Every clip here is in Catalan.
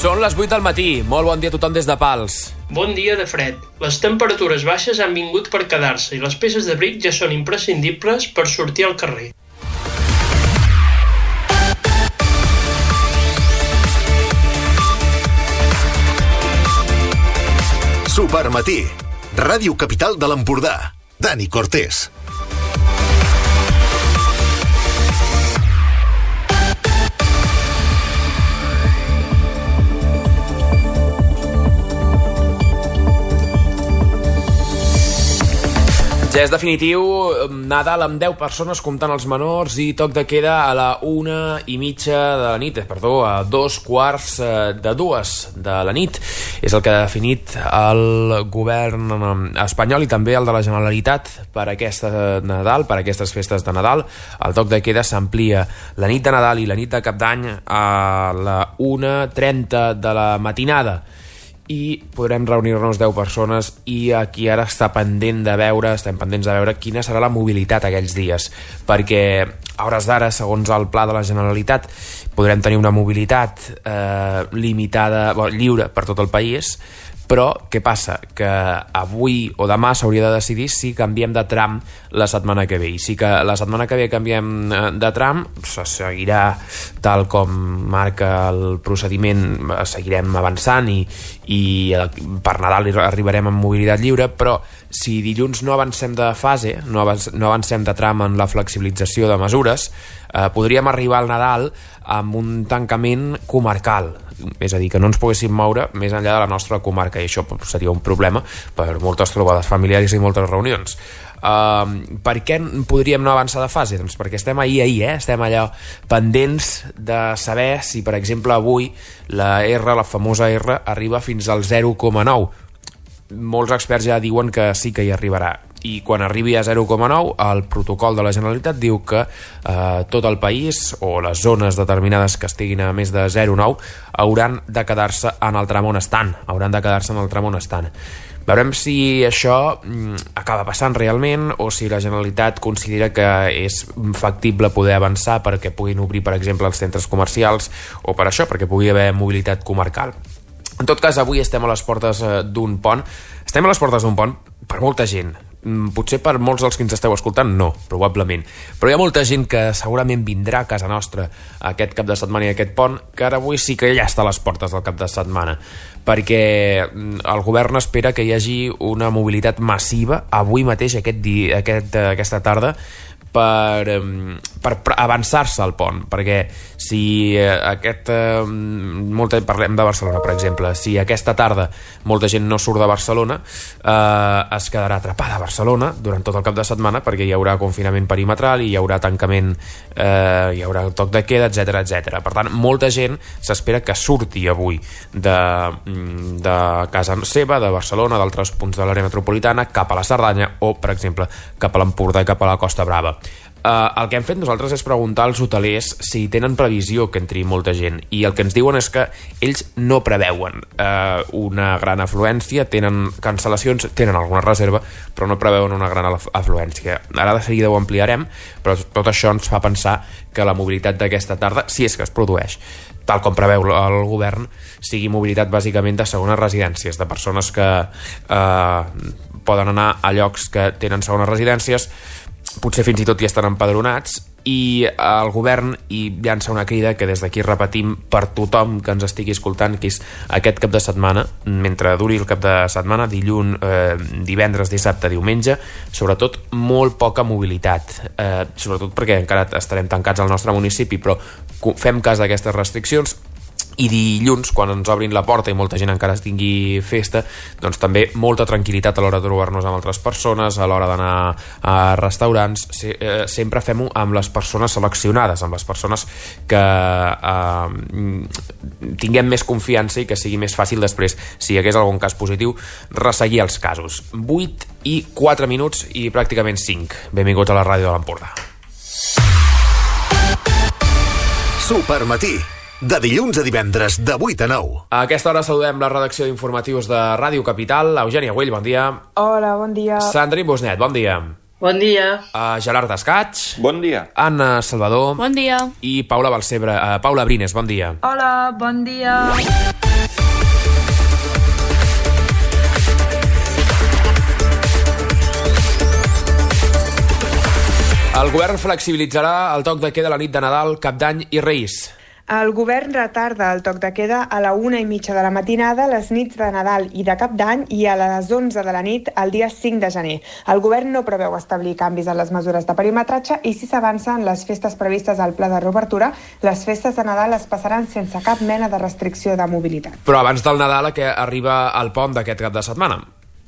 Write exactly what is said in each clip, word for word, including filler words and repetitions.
Són les vuit del matí. Molt bon dia a tothom des de Pals. Bon dia de fred. Les temperatures baixes han vingut per quedar-se i les peces d'abric ja són imprescindibles per sortir al carrer. Supermatí. Ràdio Capital de l'Empordà. Dani Cortés. Ja és definitiu, Nadal amb deu persones comptant els menors i toc de queda a la una i mitja de la nit, perdó, a dos quarts de dues de la nit. És el que ha definit el govern espanyol i també el de la Generalitat per aquesta Nadal, per aquestes festes de Nadal. El toc de queda s'amplia la nit de Nadal i la nit de Cap d'Any a la una trenta de la matinada. I podrem reunir-nos deu persones i aquí ara està pendent de veure, estem pendents de veure quina serà la mobilitat aquells dies, perquè a hores d'ara, segons el pla de la Generalitat, podrem tenir una mobilitat eh, limitada, bueno, lliure per tot el país, però què passa? Que avui o demà s'hauria de decidir si canviem de tram la setmana que ve, i si que la setmana que ve canviem de tram, se seguirà tal com marca el procediment, seguirem avançant i, i per Nadal arribarem amb mobilitat lliure, però si dilluns no avancem de fase, no avancem de tram en la flexibilització de mesures, eh, podríem arribar al Nadal amb un tancament comarcal, és a dir, que no ens poguéssim moure més enllà de la nostra comarca, i això seria un problema per moltes trobades familiars i moltes reunions. Uh, per què podríem no avançar de fase? Doncs perquè estem ahir, ahir, eh? estem allà pendents de saber si, per exemple, avui la R, la famosa R, arriba fins al zero coma nou. Molts experts ja diuen que sí que hi arribarà, i quan arribi a zero coma nou el protocol de la Generalitat diu que eh, tot el país o les zones determinades que estiguin a més de zero coma nou hauran de quedar-se en el tram on estan hauran de quedar-se en el tram on estan. Veurem si això mm, acaba passant realment o si la Generalitat considera que és factible poder avançar perquè puguin obrir, per exemple, els centres comercials, o per això, perquè pugui haver mobilitat comarcal. En tot cas, avui estem a les portes d'un pont. Estem a les portes d'un pont per molta gent. Potser per molts dels que ens esteu escoltant, no, probablement. Però hi ha molta gent que segurament vindrà a casa nostra aquest cap de setmana i aquest pont, que ara avui sí que ja està a les portes del cap de setmana, perquè el govern espera que hi hagi una mobilitat massiva avui mateix, aquest dia, aquest, aquesta tarda, per, per avançar-se al pont, perquè si aquest molta, parlem de Barcelona, per exemple, si aquesta tarda molta gent no surt de Barcelona, eh, es quedarà atrapada a Barcelona durant tot el cap de setmana, perquè hi haurà confinament perimetral i hi haurà tancament, eh, hi haurà toc de queda, etcètera, etcètera. Per tant, molta gent s'espera que surti avui de, de casa seva, de Barcelona, d'altres punts de l'àrea metropolitana, cap a la Cerdanya o, per exemple, cap a l'Empordà i cap a la Costa Brava. Uh, el que hem fet nosaltres és preguntar als hotelers si tenen previsió que entri molta gent, i el que ens diuen és que ells no preveuen uh, una gran afluència, tenen cancel·lacions, tenen alguna reserva, però no preveuen una gran afluència. Ara de seguida ho ampliarem, però tot això ens fa pensar que la mobilitat d'aquesta tarda, si és que es produeix, tal com preveu el govern, sigui mobilitat bàsicament de segones residències, de persones que uh, poden anar a llocs que tenen segones residències, potser fins i tot hi estan empadronats, i el govern hi llança una crida que des d'aquí repetim per tothom que ens estigui escoltant, que és aquest cap de setmana, mentre duri el cap de setmana, dilluns, eh, divendres, dissabte, diumenge, sobretot molt poca mobilitat, eh, sobretot perquè encara estarem tancats al nostre municipi, però fem cas d'aquestes restriccions. I dilluns, quan ens obrin la porta i molta gent encara tingui festa, doncs també molta tranquil·litat a l'hora de trobar-nos amb altres persones, a l'hora d'anar a restaurants. Sempre fem-ho amb les persones seleccionades, amb les persones que eh, tinguem més confiança i que sigui més fàcil després, si hi hagués algun cas positiu, resseguir els casos. vuit i quatre minuts i pràcticament cinc. Benvinguts a la ràdio de l'Empordà. Supermatí, de dilluns a divendres, de vuit a nou. A aquesta hora saludem la redacció d'informatius de Ràdio Capital. Eugènia Güell, bon dia. Hola, bon dia. Sandrine Bosnet, bon dia. Bon dia. Uh, Gerard Descats. Bon dia. Anna Salvador. Bon dia. I Paula Balcebre, uh, Paula Brines, bon dia. Hola, bon dia. El govern flexibilitzarà el toc de queda la nit de Nadal, Cap d'Any i Reis. El govern retarda el toc de queda a la una i mitja de la matinada les nits de Nadal i de Cap d'Any i a les onze de la nit el dia cinc de gener. El govern no preveu establir canvis en les mesures de perimetratge i si s'avancen les festes previstes al pla de reobertura, les festes de Nadal es passaran sense cap mena de restricció de mobilitat. Però abans del Nadal, que arriba el pont d'aquest cap de setmana.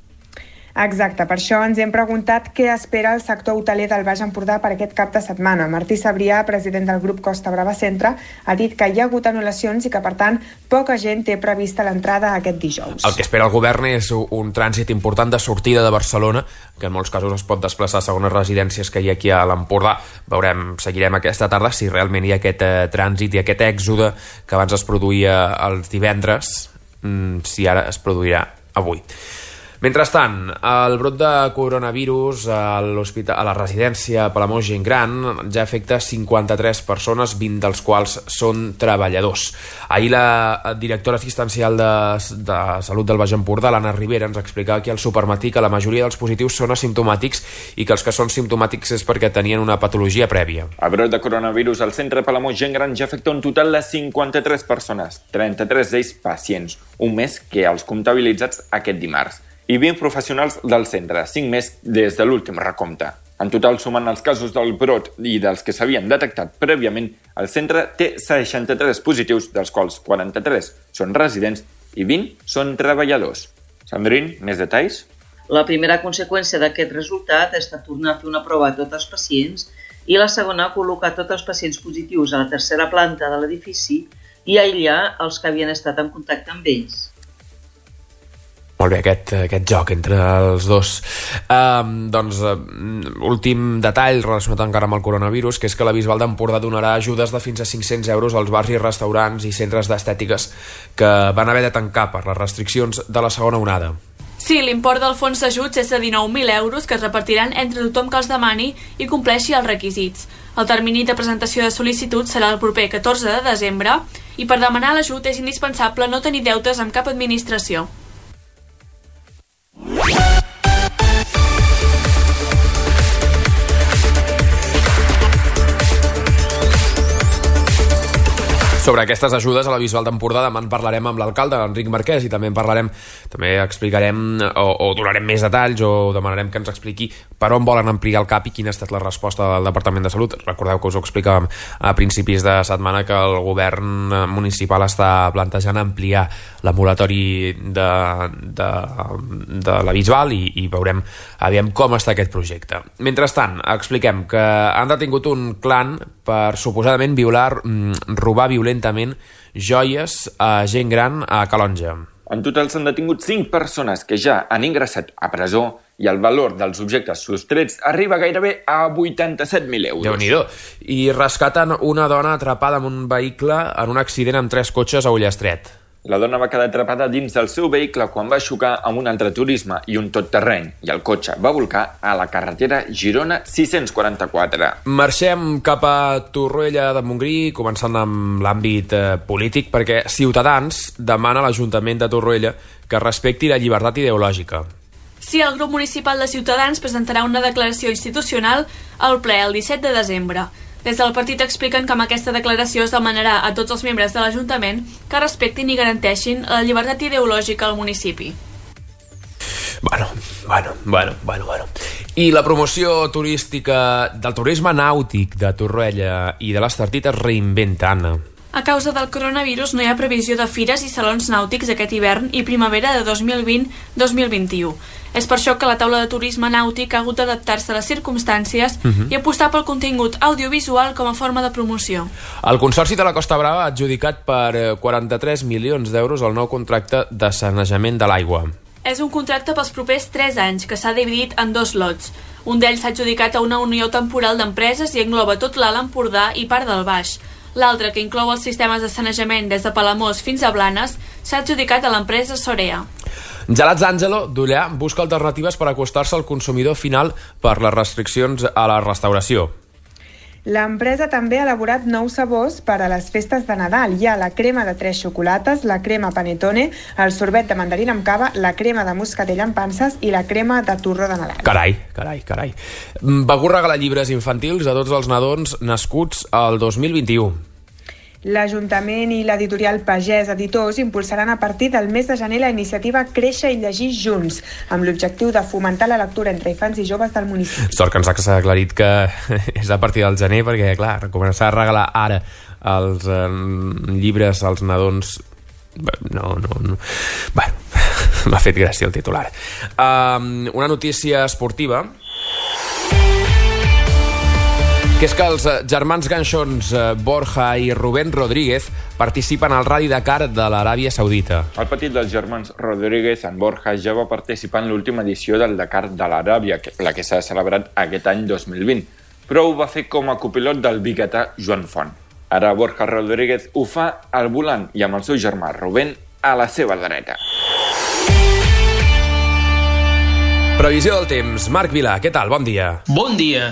Exacte, per això ens hem preguntat què espera el sector hoteler del Baix Empordà per aquest cap de setmana. Martí Sabrià, president del grup Costa Brava Centre, ha dit que hi ha hagut anul·lacions i que, per tant, poca gent té prevista l'entrada aquest dijous. El que espera el govern és un trànsit important de sortida de Barcelona, que en molts casos es pot desplaçar a segones residències que hi ha aquí a l'Empordà. Veurem, seguirem aquesta tarda si realment hi ha aquest eh, trànsit i aquest èxode que abans es produïa els divendres, mm, si ara es produirà avui. Mentrestant, el brot de coronavirus a l'hospital, a la residència Palamós Gent Gran ja afecta cinquanta-tres persones, vint dels quals són treballadors. Ahir la directora assistencial de, de Salut del Baix Empordà, l'Anna Rivera, ens explicava aquí al Supermatí que la majoria dels positius són asimptomàtics i que els que són simptomàtics és perquè tenien una patologia prèvia. El brot de coronavirus al centre Palamós Gent Gran ja afecta un total de cinquanta-tres persones, trenta-tres d'ells pacients, un més que els comptabilitzats aquest dimarts, i vint professionals del centre, cinc més des de l'últim recompte. En total, sumant els casos del brot i dels que s'havien detectat prèviament, el centre té seixanta-tres positius, dels quals quaranta-tres són residents i vint són treballadors. Sandrine, més detalls? La primera conseqüència d'aquest resultat és tornar a fer una prova a tots els pacients i la segona, col·locar tots els pacients positius a la tercera planta de l'edifici i aïllar els que havien estat en contacte amb ells. Molt bé, aquest, aquest joc entre els dos. Um, doncs, uh, últim detall relacionat encara amb el coronavirus, que és que la Bisbal d'Empordà donarà ajudes de fins a cinc-cents euros als bars i restaurants i centres d'estètiques que van haver de tancar per les restriccions de la segona onada. Sí, l'import del fons d'ajuts és de dinou mil euros que es repartiran entre tothom que els demani i compleixi els requisits. El termini de presentació de sol·licitud serà el proper catorze de desembre i per demanar l'ajut és indispensable no tenir deutes amb cap administració. Sobre aquestes ajudes a la Bisbal d'Empordà demà en parlarem amb l'alcalde, Enric Marquès, i també en parlarem, també explicarem o, o donarem més detalls o demanarem que ens expliqui per on volen ampliar el C A P i quina ha estat la resposta del Departament de Salut. Recordeu que us ho explicàvem a principis de setmana que el govern municipal està plantejant ampliar l'ambulatori de, de, de la Bisbal i, i veurem aviam com està aquest projecte. Mentrestant, expliquem que han detingut un clan per suposadament violar, robar violentament joies a gent gran a Calonge. En total s'han detingut cinc persones que ja han ingressat a presó i el valor dels objectes sostrets arriba gairebé a vuitanta-set mil euros. Déu-n'hi-do. I rescaten una dona atrapada en un vehicle en un accident amb tres cotxes a Ullastret. La dona va quedar atrapada dins del seu vehicle quan va xocar amb un altre turisme i un totterreny i el cotxe va volcar a la carretera Girona sis-cents quaranta-quatre. Marxem cap a Torroella de Montgrí, començant amb l'àmbit eh, polític, perquè Ciutadans demana a l'Ajuntament de Torroella que respecti la llibertat ideològica. Sí, el grup municipal de Ciutadans presentarà una declaració institucional al ple el disset de desembre. Des del partit expliquen que amb aquesta declaració es demanarà a tots els membres de l'Ajuntament que respectin i garanteixin la llibertat ideològica al municipi. Bueno, bueno, bueno, bueno, bueno. I la promoció turística del turisme nàutic de Torroella i de l'Estartit es reinventa, Anna. A causa del coronavirus no hi ha previsió de fires i salons nàutics aquest hivern i primavera de dos mil vint dos mil vint-i-u. És per això que la taula de turisme nàutic ha hagut d'adaptar-se a les circumstàncies uh-huh. i apostar pel contingut audiovisual com a forma de promoció. El Consorci de la Costa Brava ha adjudicat per quaranta-tres milions d'euros el nou contracte de sanejament de l'aigua. És un contracte pels propers tres anys que s'ha dividit en dos lots. Un d'ells s'ha adjudicat a una unió temporal d'empreses i engloba tot l'Alt Empordà i part del Baix. L'altre, que inclou els sistemes de sanejament des de Palamós fins a Blanes, s'ha adjudicat a l'empresa Sorea. Gelats Àngelo d'Ullà busca alternatives per acostar-se al consumidor final per les restriccions a la restauració. L'empresa també ha elaborat nous sabors per a les festes de Nadal. Hi ha la crema de tres xocolates, la crema panettone, el sorbet de mandarina amb cava, la crema de moscatell amb panses i la crema de torró de Nadal. Carai, carai, carai. Begur regalar llibres infantils a tots els nadons nascuts al dos mil vint-i-u. L'Ajuntament i l'editorial Pagès Editors impulsaran a partir del mes de gener la iniciativa Créixer i llegir junts, amb l'objectiu de fomentar la lectura entre infants i joves del municipi. Sort que ens ha aclarit que és a partir del gener, perquè, clar, començar a regalar ara els eh, llibres als nadons... No, no, no. Bueno, m'ha fet gràcia el titular. Um, una notícia esportiva... que és que els germans ganxons Borja i Rubén Rodríguez participen al Rally Dakar de l'Aràbia Saudita. El petit dels germans Rodríguez, en Borja, ja va participar en l'última edició del Dakar de l'Aràbia, la que s'ha celebrat aquest any dos mil vint, però ho va fer com a copilot del biguetà Joan Font. Ara Borja Rodríguez ho fa al volant i amb el seu germà Rubén a la seva dreta. Previsió del temps. Marc Vilà, què tal? Bon dia. Bon dia.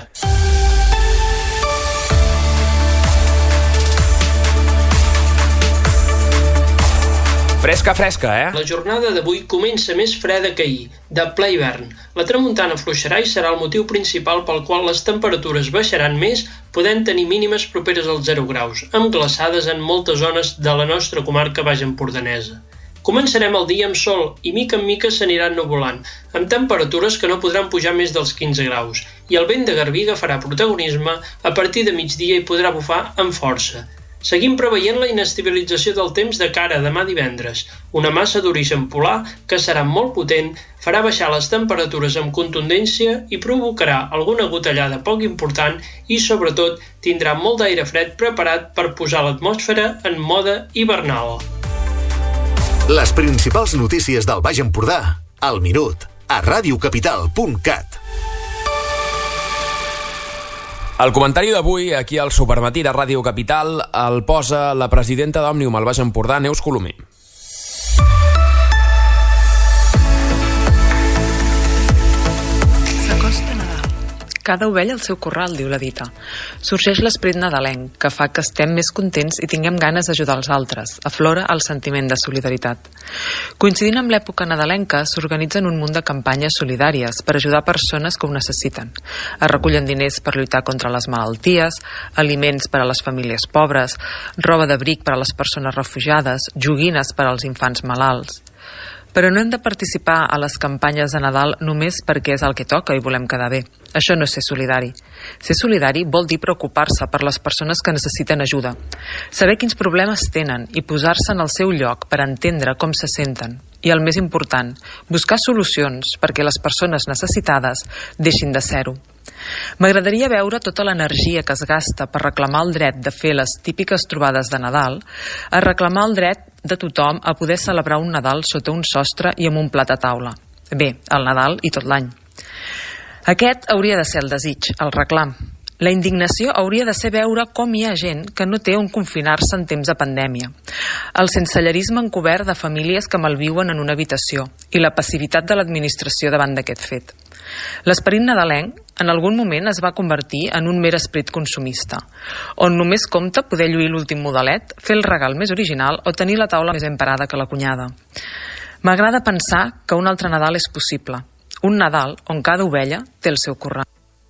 Fresca, fresca, eh? La jornada d'avui comença més freda que ahir, de ple hivern. La tramuntana afluixarà i serà el motiu principal pel qual les temperatures baixaran més, podent tenir mínimes properes als zero graus, amb glaçades en moltes zones de la nostra comarca baix empordanesa. Començarem el dia amb sol i mica en mica s'aniran nuvolant, amb temperatures que no podran pujar més dels quinze graus, i el vent de garbí agafarà protagonisme a partir de migdia i podrà bufar amb força. Seguim preveient la inestabilització del temps de cara a demà divendres. Una massa d'origen polar, que serà molt potent, farà baixar les temperatures amb contundència i provocarà alguna gotellada poc important i, sobretot, tindrà molt d'aire fred preparat per posar l'atmosfera en mode hivernal. Les principals notícies del Baix Empordà, al minut, a radiocapital punt cat. El comentari d'avui, aquí al Supermatí de Ràdio Capital, el posa la presidenta d'Òmnium al Baix Empordà, Neus Colomer. S'acosta Nadal. Cada ovella al seu corral, diu la dita. Sorgeix l'esperit nadalenc, que fa que estem més contents i tinguem ganes d'ajudar els altres. Aflora el sentiment de solidaritat. Coincidint amb l'època nadalenca, s'organitzen un munt de campanyes solidàries per ajudar persones que ho necessiten. Es recullen diners per lluitar contra les malalties, aliments per a les famílies pobres, roba d'abric per a les persones refugiades, joguines per als infants malalts. Però no hem de participar a les campanyes de Nadal només perquè és el que toca i volem quedar bé. Això no és ser solidari. Ser solidari vol dir preocupar-se per les persones que necessiten ajuda, saber quins problemes tenen i posar-se en el seu lloc per entendre com se senten. I el més important, buscar solucions perquè les persones necessitades deixin de ser-ho. M'agradaria veure tota l'energia que es gasta per reclamar el dret de fer les típiques trobades de Nadal, a reclamar el dret de tothom a poder celebrar un Nadal sota un sostre i amb un plat a taula. Bé, el Nadal i tot l'any. Aquest hauria de ser el desig, el reclam. La indignació hauria de ser veure com hi ha gent que no té on confinar-se en temps de pandèmia. El sensellerisme encobert de famílies que malviuen en una habitació i la passivitat de l'administració davant d'aquest fet. L'esperit nadalenc en algun moment es va convertir en un mer esperit consumista, on només compta poder lluir l'últim modelet, fer el regal més original o tenir la taula més ben parada que la cunyada. M'agrada pensar que un altre Nadal és possible, un Nadal on cada ovella té el seu corral.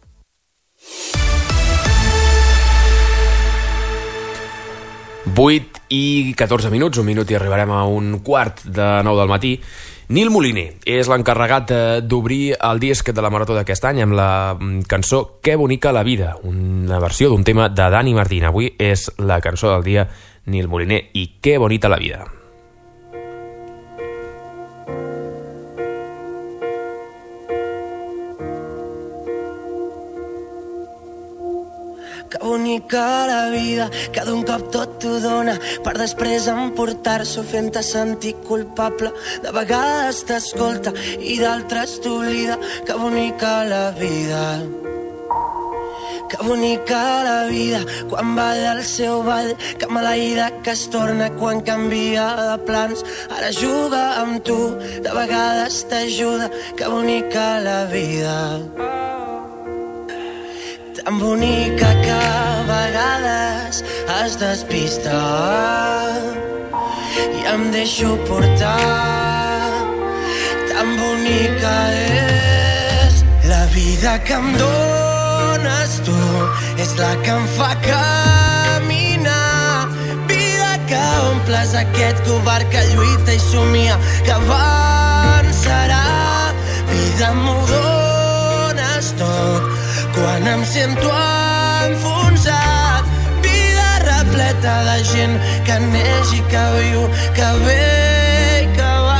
vuit i catorze minuts, un minut i arribarem a un quart de nou del matí. Nil Moliner és l'encarregat d'obrir el disc de la Marató d'aquest any amb la cançó Que bonica la vida, una versió d'un tema de Dani Martín. Avui és la cançó del dia, Nil Moliner i Que bonita la vida. Que bonica la vida, que d'un cop tot t'ho dona per després emportar-s'ho fent-te sentir culpable. De vegades t'escolta i d'altres t'oblida. Que bonica la vida. que bonica la vida quan balla el seu ball, que maleïda que es torna quan canvia de plans. Ara juga amb tu, de vegades t'ajuda, que bonica la vida. Tan bonica que a vegades es despista i em deixo portar. Tan bonica és la vida que em dones tu, és la que em fa caminar. Vida que omples aquest covard que lluita i somia, que avançarà. Vida m'ho dones tot quan em sento enfonsat. Vida repleta de gent que neix i que viu, que ve i que va.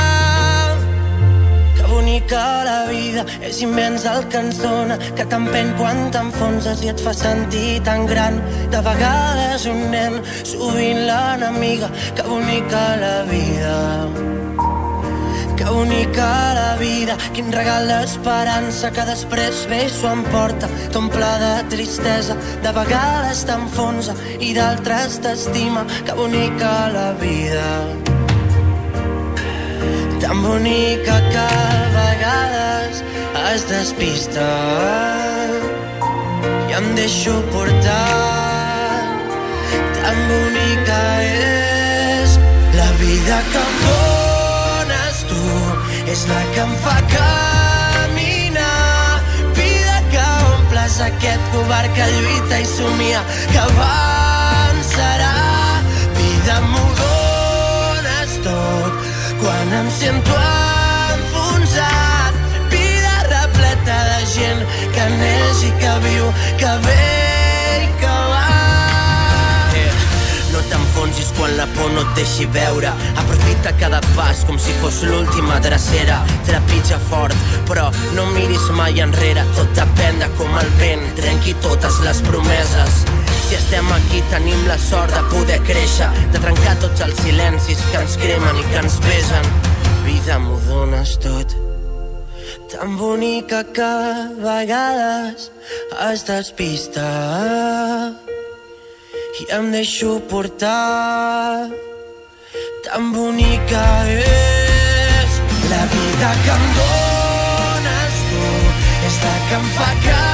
Que la vida és immens el que ens dona, que t'empeny quan t'enfonses i et fa sentir tan gran. De vegades un nen, sovint l'enemiga, que bonica la vida. Que bonica la vida, quin regal l'esperança que després ve i s'ho emporta, t'omple de tristesa, de vegades t'enfonsa i d'altres t'estima. Que bonica la vida. Tan bonica que a vegades es despista i em deixo portar. Tan bonica és la vida que em dones tu, és la que em fa caminar. Vida que omples aquest covard que lluita i somia, que avançarà. Vida m'ho dones tot quan em sento enfonsat. Vida repleta de gent que neix i que viu, que ve i que va. Eh, no t'enfonsis quan la por no et deixi veure. Aprofita cada pas com si fos l'última drecera. Trepitja fort, però no miris mai enrere. Tot depèn de com el vent trenqui totes les promeses. Si estem aquí tenim la sort de poder créixer, de trencar tots els silencis que ens cremen i que ens besen. Vida, m'ho dones tot. Tan bonica que a vegades es despista i em deixo portar. Tan bonica és la vida que em dones tu, és la que em fa caminar.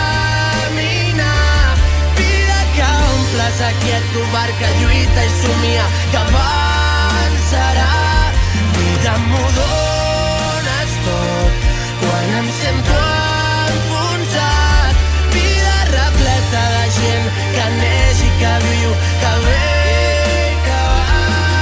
Aquest covard que lluita i somia, que avançarà. Vida m'ho dones tot quan em sento enfonsat. Vida repleta de gent que neix i que viu, que ve i que va.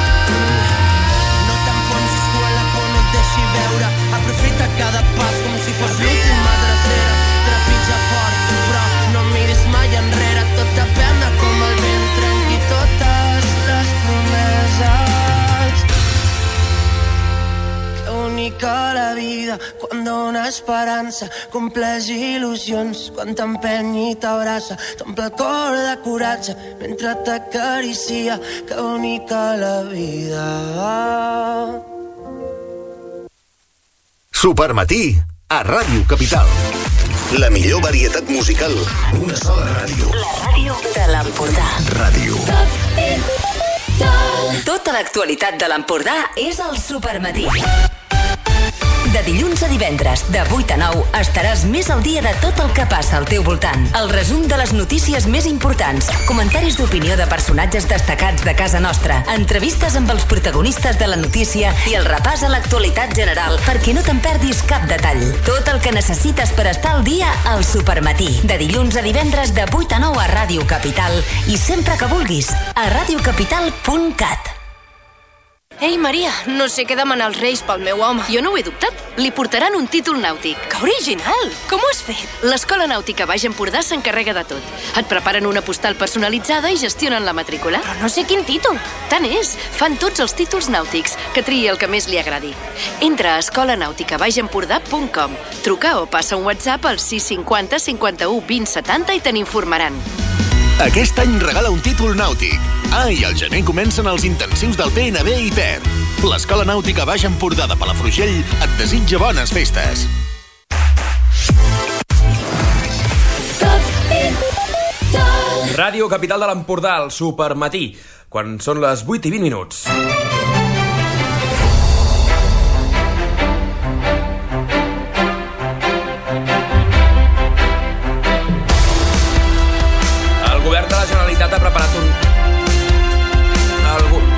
No t'enfonsis quan la por no et deixi veure. Aprofita cada pas com si fos l'última drecera. Trepitja fort, però no miris mai enrere. Tot depèn de com el vent trenqui totes les promeses. Que bonica la vida quan dona esperança, compleix il·lusions quan t'empeny i t'abraça, t'omple el cor de coratge mentre t'acaricia. Que bonica la vida. Supermatí a Ràdio Capital. La millor varietat musical. Una sola ràdio. La ràdio de l'Empordà. Ràdio. Tota l'actualitat de l'Empordà és al Supermatí. De dilluns a divendres, de vuit a nou, estaràs més al dia de tot el que passa al teu voltant. El resum de les notícies més importants, comentaris d'opinió de personatges destacats de casa nostra, entrevistes amb els protagonistes de la notícia i el repàs a l'actualitat general perquè no te'n perdis cap detall. Tot el que necessites per estar al dia al Supermatí. De dilluns a divendres, de vuit a nou a Ràdio Capital i sempre que vulguis, a radiocapital punt cat. Ei, Maria, no sé què demanar als Reis pel meu home. Jo no ho he dubtat. Li portaran un títol nàutic. Que original! Com ho has fet? L'Escola Nàutica Baix Empordà s'encarrega de tot. Et preparen una postal personalitzada i gestionen la matrícula. Però no sé quin títol. Tant és. Fan tots els títols nàutics. Que triï el que més li agradi. Entra a escola nàutica baix empordà punt com. Truca o passa un WhatsApp al sis cinquanta cinquanta-u vint setanta i te n'informaran. Aquest any regala un títol nàutic. Ah, i al gener comencen els intensius del P N B i P E R. L'Escola Nàutica Baix Empordà de Palafrugell et desitja bones festes. Top Ràdio Capital de l'Empordà, el Supermatí, quan són les vuit i vint minuts. El govern de la Generalitat ha preparat un... El...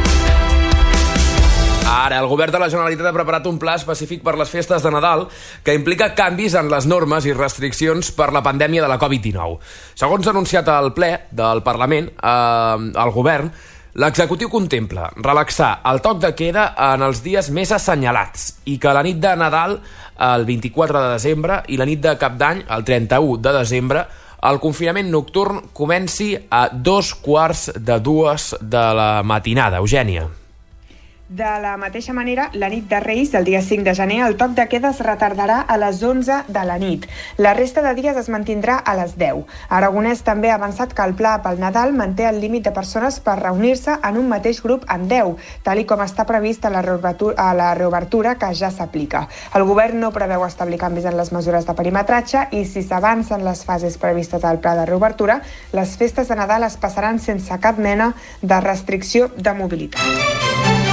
Ara, el govern de la Generalitat ha preparat un pla específic per les festes de Nadal que implica canvis en les normes i restriccions per la pandèmia de la covid dinou. Segons ha anunciat el ple del Parlament, eh, el govern, l'executiu contempla relaxar el toc de queda en els dies més assenyalats i que la nit de Nadal, el vint-i-quatre de desembre, i la nit de Cap d'Any, el trenta-u de desembre, el confinament nocturn comenci a dos quarts de dues de la matinada. Eugènia. De la mateixa manera, la nit de Reis, el dia cinc de gener, el toc de queda es retardarà a les onze de la nit. La resta de dies es mantindrà a les deu. Aragonès també ha avançat que el pla pel Nadal manté el límit de persones per reunir-se en un mateix grup en deu, tal i com està previst a la reobertura, a la reobertura que ja s'aplica. El govern no preveu establir canvis en les mesures de perimetratge i si s'avancen les fases previstes al pla de reobertura, les festes de Nadal es passaran sense cap mena de restricció de mobilitat.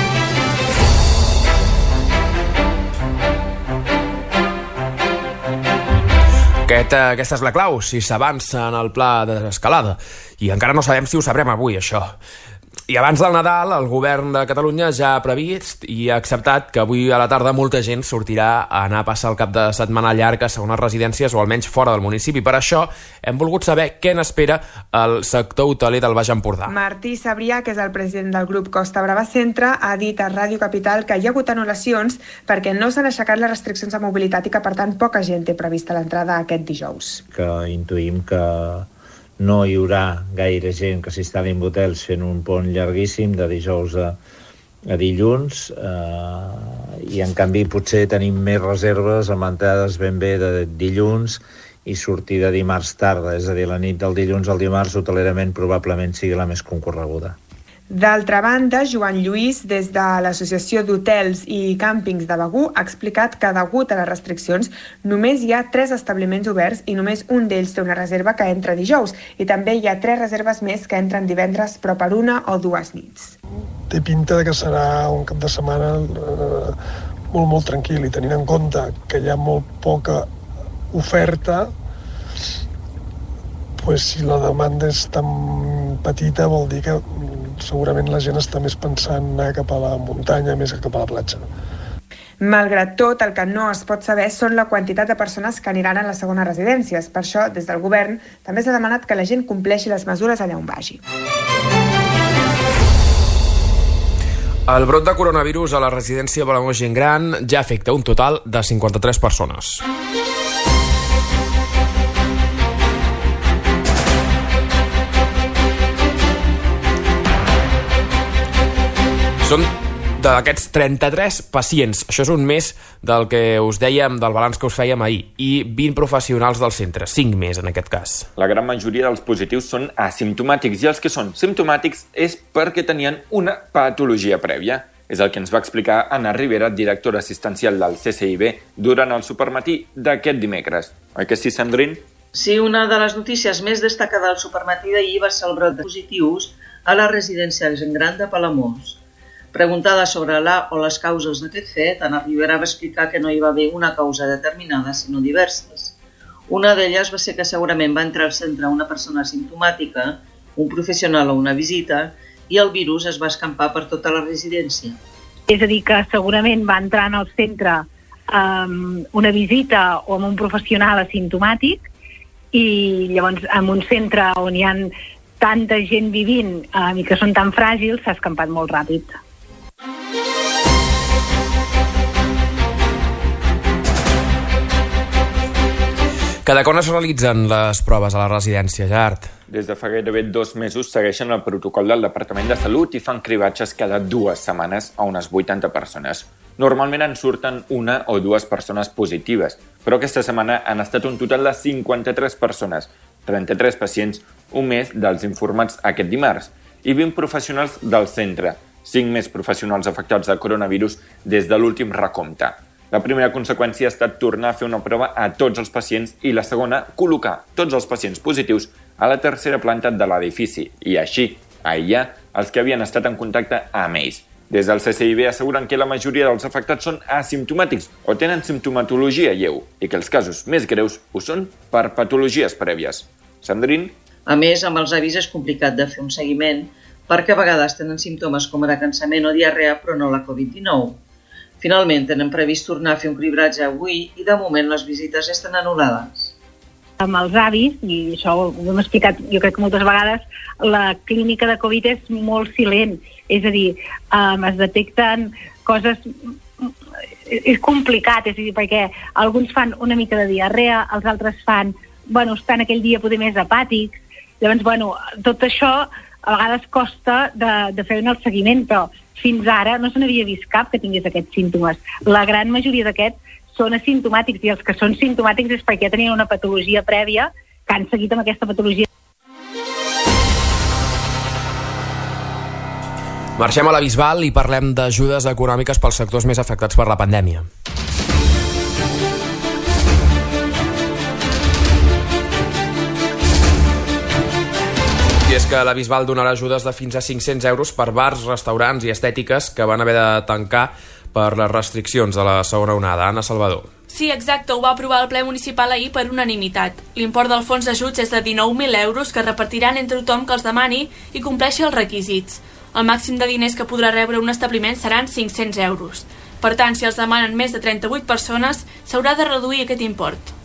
Aquest, aquesta és la clau, si s'avança en el pla d'escalada. I encara no sabem si ho sabrem avui, això. I abans del Nadal, el govern de Catalunya ja ha previst i ha acceptat que avui a la tarda molta gent sortirà a anar a passar el cap de setmana llarg a segones residències o almenys fora del municipi. Per això hem volgut saber què n'espera el sector hoteler del Baix Empordà. Martí Sabrià, que és el president del grup Costa Brava Centre, ha dit a Ràdio Capital que hi ha hagut anul·lacions perquè no s'han aixecat les restriccions de mobilitat i que, per tant, poca gent té prevista l'entrada aquest dijous. Que intuïm que no hi haurà gaire gent que s'instal·li en hotels fent un pont llarguíssim de dijous a, a dilluns eh, i en canvi potser tenim més reserves amb entrades ben bé de dilluns i sortida dimarts tarda, és a dir, la nit del dilluns al dimarts hotelerament probablement sigui la més concorreguda. D'altra banda, Joan Lluís, des de l'Associació d'Hotels i Càmpings de Begur, ha explicat que, degut a les restriccions, només hi ha tres establiments oberts i només un d'ells té una reserva que entra dijous i també hi ha tres reserves més que entren divendres però per una o dues nits. Té pinta que serà un cap de setmana eh, molt, molt tranquil i tenint en compte que hi ha molt poca oferta, pues, si la demanda és tan petita vol dir que segurament la gent està més pensant anar cap a la muntanya més que cap a la platja. Malgrat tot, el que no es pot saber són la quantitat de persones que aniran a les segones residències. Per això, des del govern, també s'ha demanat que la gent compleixi les mesures allà on vagi. El brot de coronavirus a la residència Palamós Gent Gran ja afecta un total de cinquanta-tres persones. Són d'aquests trenta-tres pacients, això és un més del que us dèiem, del balanç que us fèiem ahir, i vint professionals del centre, cinc més en aquest cas. La gran majoria dels positius són asimptomàtics i els que són simptomàtics és perquè tenien una patologia prèvia. És el que ens va explicar Anna Rivera, directora assistencial del C C I B, durant el Supermatí d'aquest dimecres. Oi que sí, Sandrine? Sí, una de les notícies més destacades del Supermatí d'ahir va ser el brot de positius a la residència de gent gran de Palamós. Preguntada sobre la o les causes d'aquest fet, Anna Rivera va explicar que no hi va haver una causa determinada, sinó diverses. Una d'elles va ser que segurament va entrar al centre una persona asimptomàtica, un professional o una visita, i el virus es va escampar per tota la residència. És a dir, que segurament va entrar en el centre um, una visita o amb un professional asimptomàtic i llavors en un centre on hi ha tanta gent vivint um, i que són tan fràgils s'ha escampat molt ràpid. Cada quan es realitzen les proves a la residència, Gerard? Des de fa gairebé dos mesos segueixen el protocol del Departament de Salut i fan cribatges cada dues setmanes a unes vuitanta persones. Normalment en surten una o dues persones positives, però aquesta setmana han estat un total de cinquanta-tres persones, trenta-tres pacients, un més dels informats aquest dimarts, i vint professionals del centre, cinc més professionals afectats del coronavirus des de l'últim recompte. La primera conseqüència ha estat tornar a fer una prova a tots els pacients i la segona, col·locar tots els pacients positius a la tercera planta de l'edifici i així aïllar els que havien estat en contacte amb ells. Des del C C I B asseguren que la majoria dels afectats són asimptomàtics o tenen simptomatologia lleu i que els casos més greus ho són per patologies prèvies. Sandrine? A més, amb els avis és complicat de fer un seguiment perquè a vegades tenen símptomes com ara cansament o diarrea però no la covid dinou. Finalment, tenen previst tornar a fer un cribratge avui i de moment les visites estan anul·lades. Amb els avis, i això ho hem explicat jo crec que moltes vegades, la clínica de Covid és molt silent, és a dir, um, es detecten coses... És complicat, és a dir, perquè alguns fan una mica de diarrea, els altres fan, bueno, estan aquell dia poder més apàtics, llavors, bueno, tot això a vegades costa de, de fer el seguiment, però fins ara no se n'havia vist cap que tingués aquests símptomes. La gran majoria d'aquests són asimptomàtics i els que són simptomàtics és perquè tenien una patologia prèvia que han seguit amb aquesta patologia. Marxem a la Bisbal i parlem d'ajudes econòmiques pels sectors més afectats per la pandèmia. I és que la Bisbal donarà ajudes de fins a cinc-cents euros per bars, restaurants i estètiques que van haver de tancar per les restriccions de la segona onada. Anna Salvador. Sí, exacte, ho va aprovar el ple municipal ahir per unanimitat. L'import del fons d'ajuts és de dinou mil euros que repartiran entre tothom que els demani i compleixi els requisits. El màxim de diners que podrà rebre un establiment seran cinc-cents euros. Per tant, si els demanen més de trenta-vuit persones, s'haurà de reduir aquest import.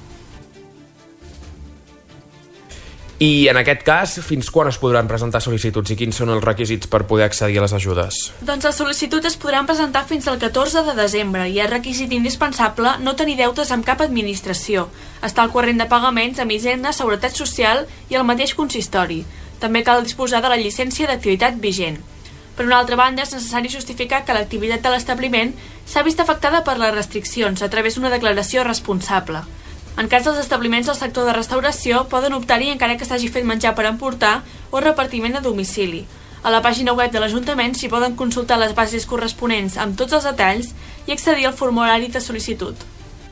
I en aquest cas, fins quan es podran presentar sol·licituds i quins són els requisits per poder accedir a les ajudes? Doncs les sol·licituds es podran presentar fins al catorze de desembre i és requisit indispensable no tenir deutes amb cap administració, estar al corrent de pagaments amb Hisenda, Seguretat Social i el mateix consistori. També cal disposar de la llicència d'activitat vigent. Per una altra banda, és necessari justificar que l'activitat de l'establiment s'ha vist afectada per les restriccions a través d'una declaració responsable. En cas dels establiments del sector de restauració, poden optar-hi encara que s'hagi fet menjar per emportar o repartiment a domicili. A la pàgina web de l'Ajuntament s'hi poden consultar les bases corresponents amb tots els detalls i accedir al formulari de sol·licitud.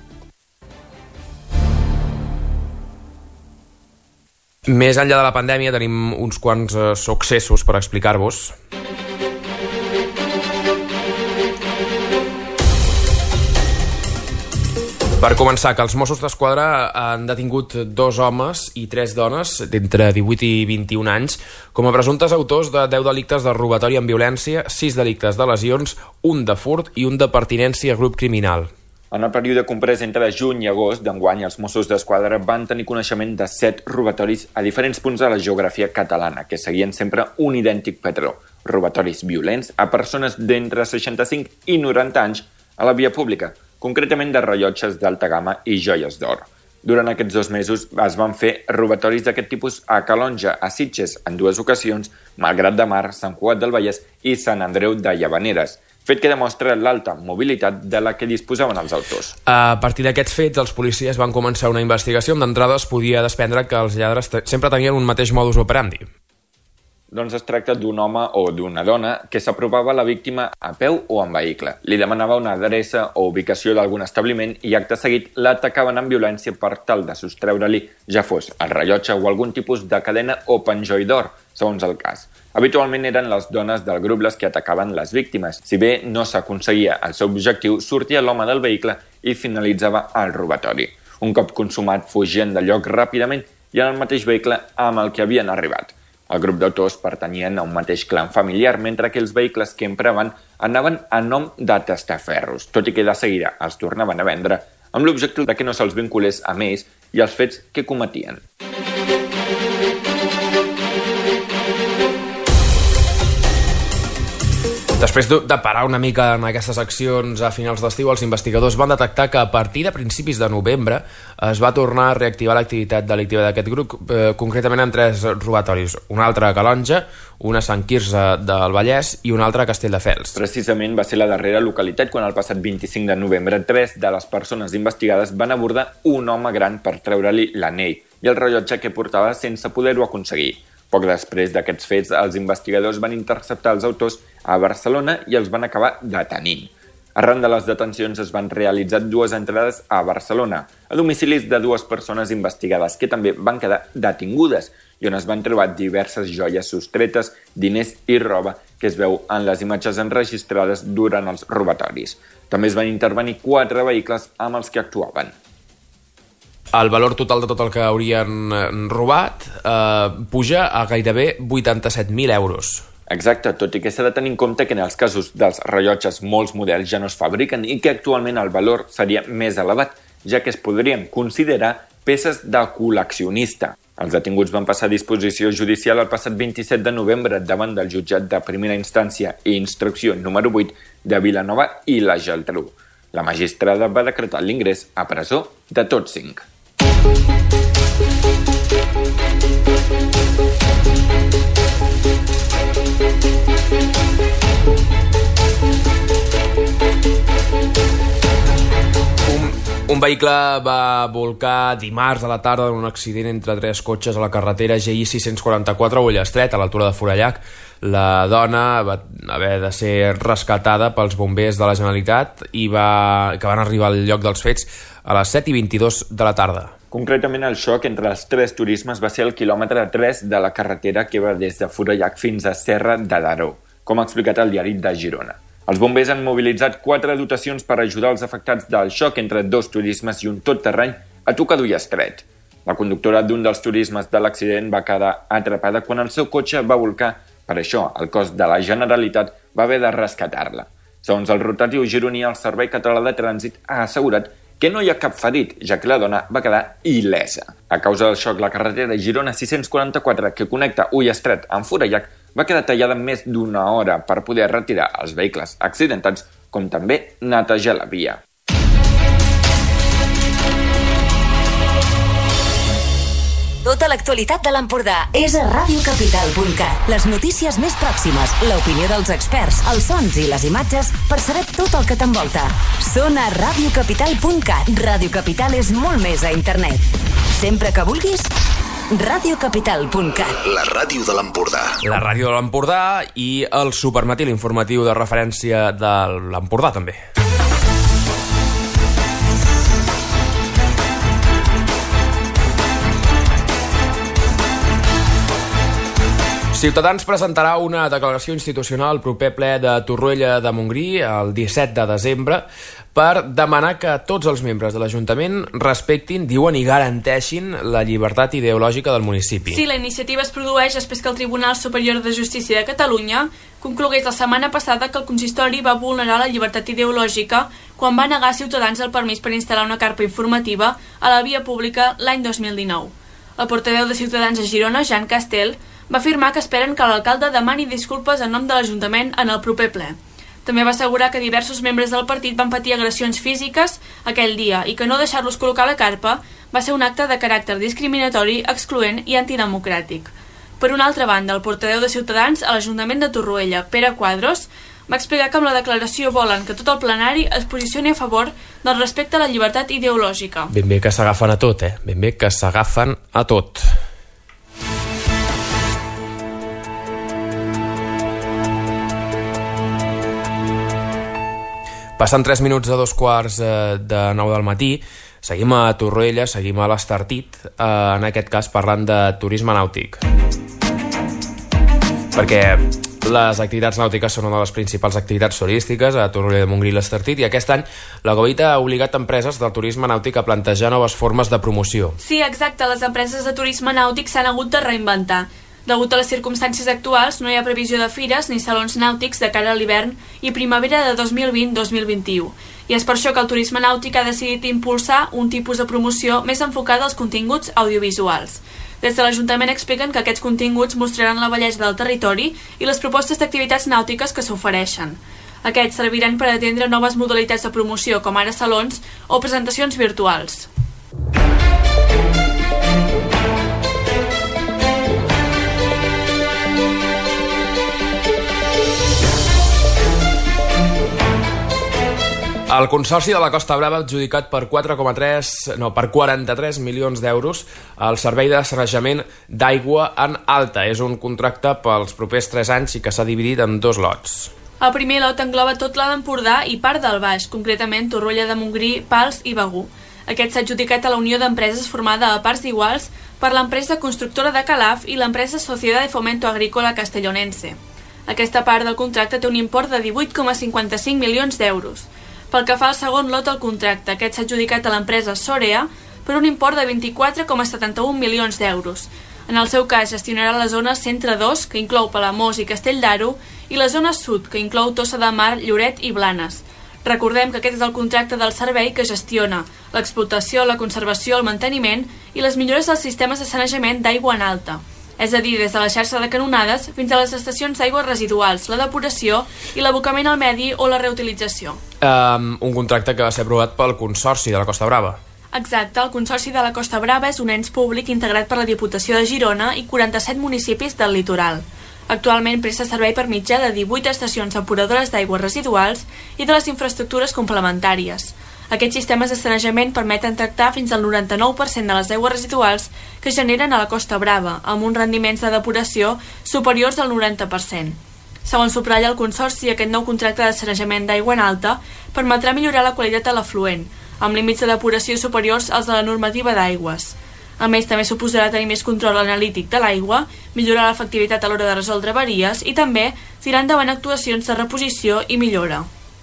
Més enllà de la pandèmia tenim uns quants eh, successos per explicar-vos. Per començar, que els Mossos d'Esquadra han detingut dos homes i tres dones d'entre divuit i vint-i-un anys com a presumptes autors de deu delictes de robatori amb violència, sis delictes de lesions, un de furt i un de pertinència a grup criminal. En el període comprès entre juny i agost d'enguany, els Mossos d'Esquadra van tenir coneixement de set robatoris a diferents punts de la geografia catalana, que seguien sempre un idèntic patró. Robatoris violents a persones d'entre seixanta-cinc i noranta anys a la via pública, concretament de rellotges d'alta gamma i joies d'or. Durant aquests dos mesos es van fer robatoris d'aquest tipus a Calonge, a Sitges, en dues ocasions, Malgrat de Mar, Sant Cugat del Vallès i Sant Andreu de Llavaneres, fet que demostra l'alta mobilitat de la que disposaven els autors. A partir d'aquests fets, els policies van començar una investigació on d'entrada es podia desprendre que els lladres sempre tenien un mateix modus operandi. Doncs es tracta d'un home o d'una dona que s'apropava a la víctima a peu o en vehicle. Li demanava una adreça o ubicació d'algun establiment i acte seguit l'atacaven amb violència per tal de sostreure-li, ja fos el rellotge o algun tipus de cadena o penjoll d'or, segons el cas. Habitualment eren les dones del grup les que atacaven les víctimes. Si bé no s'aconseguia el seu objectiu, sortia l'home del vehicle i finalitzava el robatori. Un cop consumat, fugien del lloc ràpidament i en el mateix vehicle amb el que havien arribat. El grup d'autors pertanyien a un mateix clan familiar, mentre que els vehicles que empraven anaven a nom de testaferros, tot i que de seguida els tornaven a vendre amb l'objectiu de que no se'ls vinculés a ells i als fets que cometien. Després de parar una mica en aquestes accions a finals d'estiu, els investigadors van detectar que a partir de principis de novembre es va tornar a reactivar l'activitat delictiva d'aquest grup, eh, concretament en tres robatoris. Un altre a Calonge, un a Sant Quirze del Vallès i un altre a Castelldefels. Precisament va ser la darrera localitat quan el passat vint-i-cinc de novembre tres de les persones investigades van abordar un home gran per treure-li l'anell i el rellotge que portava sense poder-ho aconseguir. Poc després d'aquests fets, els investigadors van interceptar els autors a Barcelona i els van acabar detenint. Arran de les detencions es van realitzar dues entrades a Barcelona, a domicilis de dues persones investigades que també van quedar detingudes i on es van trobar diverses joies sostretes, diners i roba que es veu en les imatges enregistrades durant els robatoris. També es van intervenir quatre vehicles amb els que actuaven. El valor total de tot el que haurien robat eh, puja a gairebé vuitanta-set mil euros. Exacte, tot i que s'ha de tenir en compte que en els casos dels rellotges molts models ja no es fabriquen i que actualment el valor seria més elevat, ja que es podrien considerar peces de col·leccionista. Els detinguts van passar a disposició judicial el passat vint-i-set de novembre davant del jutjat de primera instància i instrucció número vuit de Vilanova i la Geltrú. La magistrada va decretar l'ingrés a presó de tots cinc. Un vehicle va volcar dimarts a la tarda en un accident entre tres cotxes a la carretera G I sis cents quaranta-quatre a Ullastret, a l'altura de Forallac. La dona va haver de ser rescatada pels bombers de la Generalitat i va, que van arribar al lloc dels fets a les set i vint-i-dos de la tarda. Concretament, el xoc entre els tres turismes va ser al quilòmetre tres de la carretera que va des de Forallac fins a Serra de Daró, com ha explicat el diari de Girona. Els bombers han mobilitzat quatre dotacions per ajudar els afectats del xoc entre dos turismes i un tot-terreny a tocar d'Ullastret. La conductora d'un dels turismes de l'accident va quedar atrapada quan el seu cotxe va volcar. Per això, el cos de la Generalitat va haver de rescatar-la. Segons el rotatiu gironí, el Servei Català de Trànsit ha assegurat que no hi ha cap ferit, ja que la dona va quedar il·lesa. A causa del xoc, la carretera Girona sis cents quaranta-quatre, que connecta Ullastret amb Forallac, va quedar tallada més d'una hora per poder retirar els vehicles accidentats, com també netejar la via. Tota l'actualitat de l'Empordà és a ràdio capital punt cat. Les notícies més pròximes, l'opinió dels experts, els sons i les imatges per saber tot el que t'envolta. Són a ràdio capital punt cat. Ràdio Capital és molt més a internet. Sempre que vulguis, ràdio capital punt cat. La ràdio de l'Empordà. La ràdio de l'Empordà i el supermatí, l'informatiu de referència de l'Empordà també. Ciutadans presentarà una declaració institucional al proper ple de Torroella de Montgrí el disset de desembre per demanar que tots els membres de l'Ajuntament respectin, diuen i garanteixin la llibertat ideològica del municipi. Sí, la iniciativa es produeix després que el Tribunal Superior de Justícia de Catalunya conclogués la setmana passada que el consistori va vulnerar la llibertat ideològica quan va negar a Ciutadans el permís per instal·lar una carpa informativa a la via pública l'any dos mil dinou. El portaveu de Ciutadans a Girona, Jean Castel, va afirmar que esperen que l'alcalde demani disculpes en nom de l'Ajuntament en el proper ple. També va assegurar que diversos membres del partit van patir agressions físiques aquell dia i que no deixar-los col·locar la carpa va ser un acte de caràcter discriminatori, excloent i antidemocràtic. Per una altra banda, el portaveu de Ciutadans a l'Ajuntament de Torroella, Pere Quadros, va explicar que amb la declaració volen que tot el plenari es posicioni a favor del respecte a la llibertat ideològica. Ben bé que s'agafen a tot, eh? Ben bé que s'agafen a tot. Passant tres minuts de dos quarts de nou del matí, seguim a Torroella, seguim a l'Estartit, en aquest cas parlant de turisme nàutic. Perquè les activitats nàutiques són una de les principals activitats turístiques a Torroella de Montgrí i l'Estartit, i aquest any la Govita ha obligat empreses del turisme nàutic a plantejar noves formes de promoció. Sí, exacte, les empreses de turisme nàutic s'han hagut de reinventar. Degut a les circumstàncies actuals, no hi ha previsió de fires ni salons nàutics de cara a l'hivern i primavera de dos mil vint dos mil vint-i-u. I és per això que el turisme nàutic ha decidit impulsar un tipus de promoció més enfocada als continguts audiovisuals. Des de l'Ajuntament expliquen que aquests continguts mostraran la bellesa del territori i les propostes d'activitats nàutiques que s'ofereixen. Aquests serviran per atendre noves modalitats de promoció, com ara salons o presentacions virtuals. El Consorci de la Costa Brava ha adjudicat per quatre coma tres, no, per quaranta-tres milions d'euros el servei de sanejament d'aigua en alta. És un contracte pels propers tres anys i que s'ha dividit en dos lots. El primer lot engloba tot l'Alt Empordà i part del Baix, concretament Torroella de Montgrí, Pals i Begur. Aquest s'ha adjudicat a la Unió d'Empreses formada a parts iguals per l'empresa constructora de Calaf i l'empresa Sociedad de Fomento Agrícola Castellonense. Aquesta part del contracte té un import de divuit coma cinquanta-cinc milions d'euros. Pel que fa al segon lot del contracte, aquest s'ha adjudicat a l'empresa Sorea per un import de vint-i-quatre coma setanta-un milions d'euros. En el seu cas, gestionarà la zona Centre dos, que inclou Palamós i Castell d'Aro, i la zona Sud, que inclou Tossa de Mar, Lloret i Blanes. Recordem que aquest és el contracte del servei que gestiona l'explotació, la conservació, el manteniment i les millores dels sistemes de sanejament d'aigua en alta. És a dir, des de la xarxa de canonades fins a les estacions d'aigües residuals, la depuració i l'abocament al medi o la reutilització. Um, un contracte que va ser aprovat pel Consorci de la Costa Brava. Exacte, el Consorci de la Costa Brava és un ens públic integrat per la Diputació de Girona i quaranta-set municipis del litoral. Actualment presta servei per mitjà de divuit estacions depuradores d'aigües residuals i de les infraestructures complementàries. Aquests sistemes de sanejament permeten tractar fins al noranta-nou per cent de les aigües residuals que generen a la Costa Brava, amb uns rendiments de depuració superiors al noranta per cent. Segons subratlla el Consorci, aquest nou contracte de sanejament d'aigua en alta permetrà millorar la qualitat de l'afluent, amb límits de depuració superiors als de la normativa d'aigües. A més, també suposarà tenir més control analític de l'aigua, millorar l'efectivitat a l'hora de resoldre avaries i també tirar endavant actuacions de reposició i millora.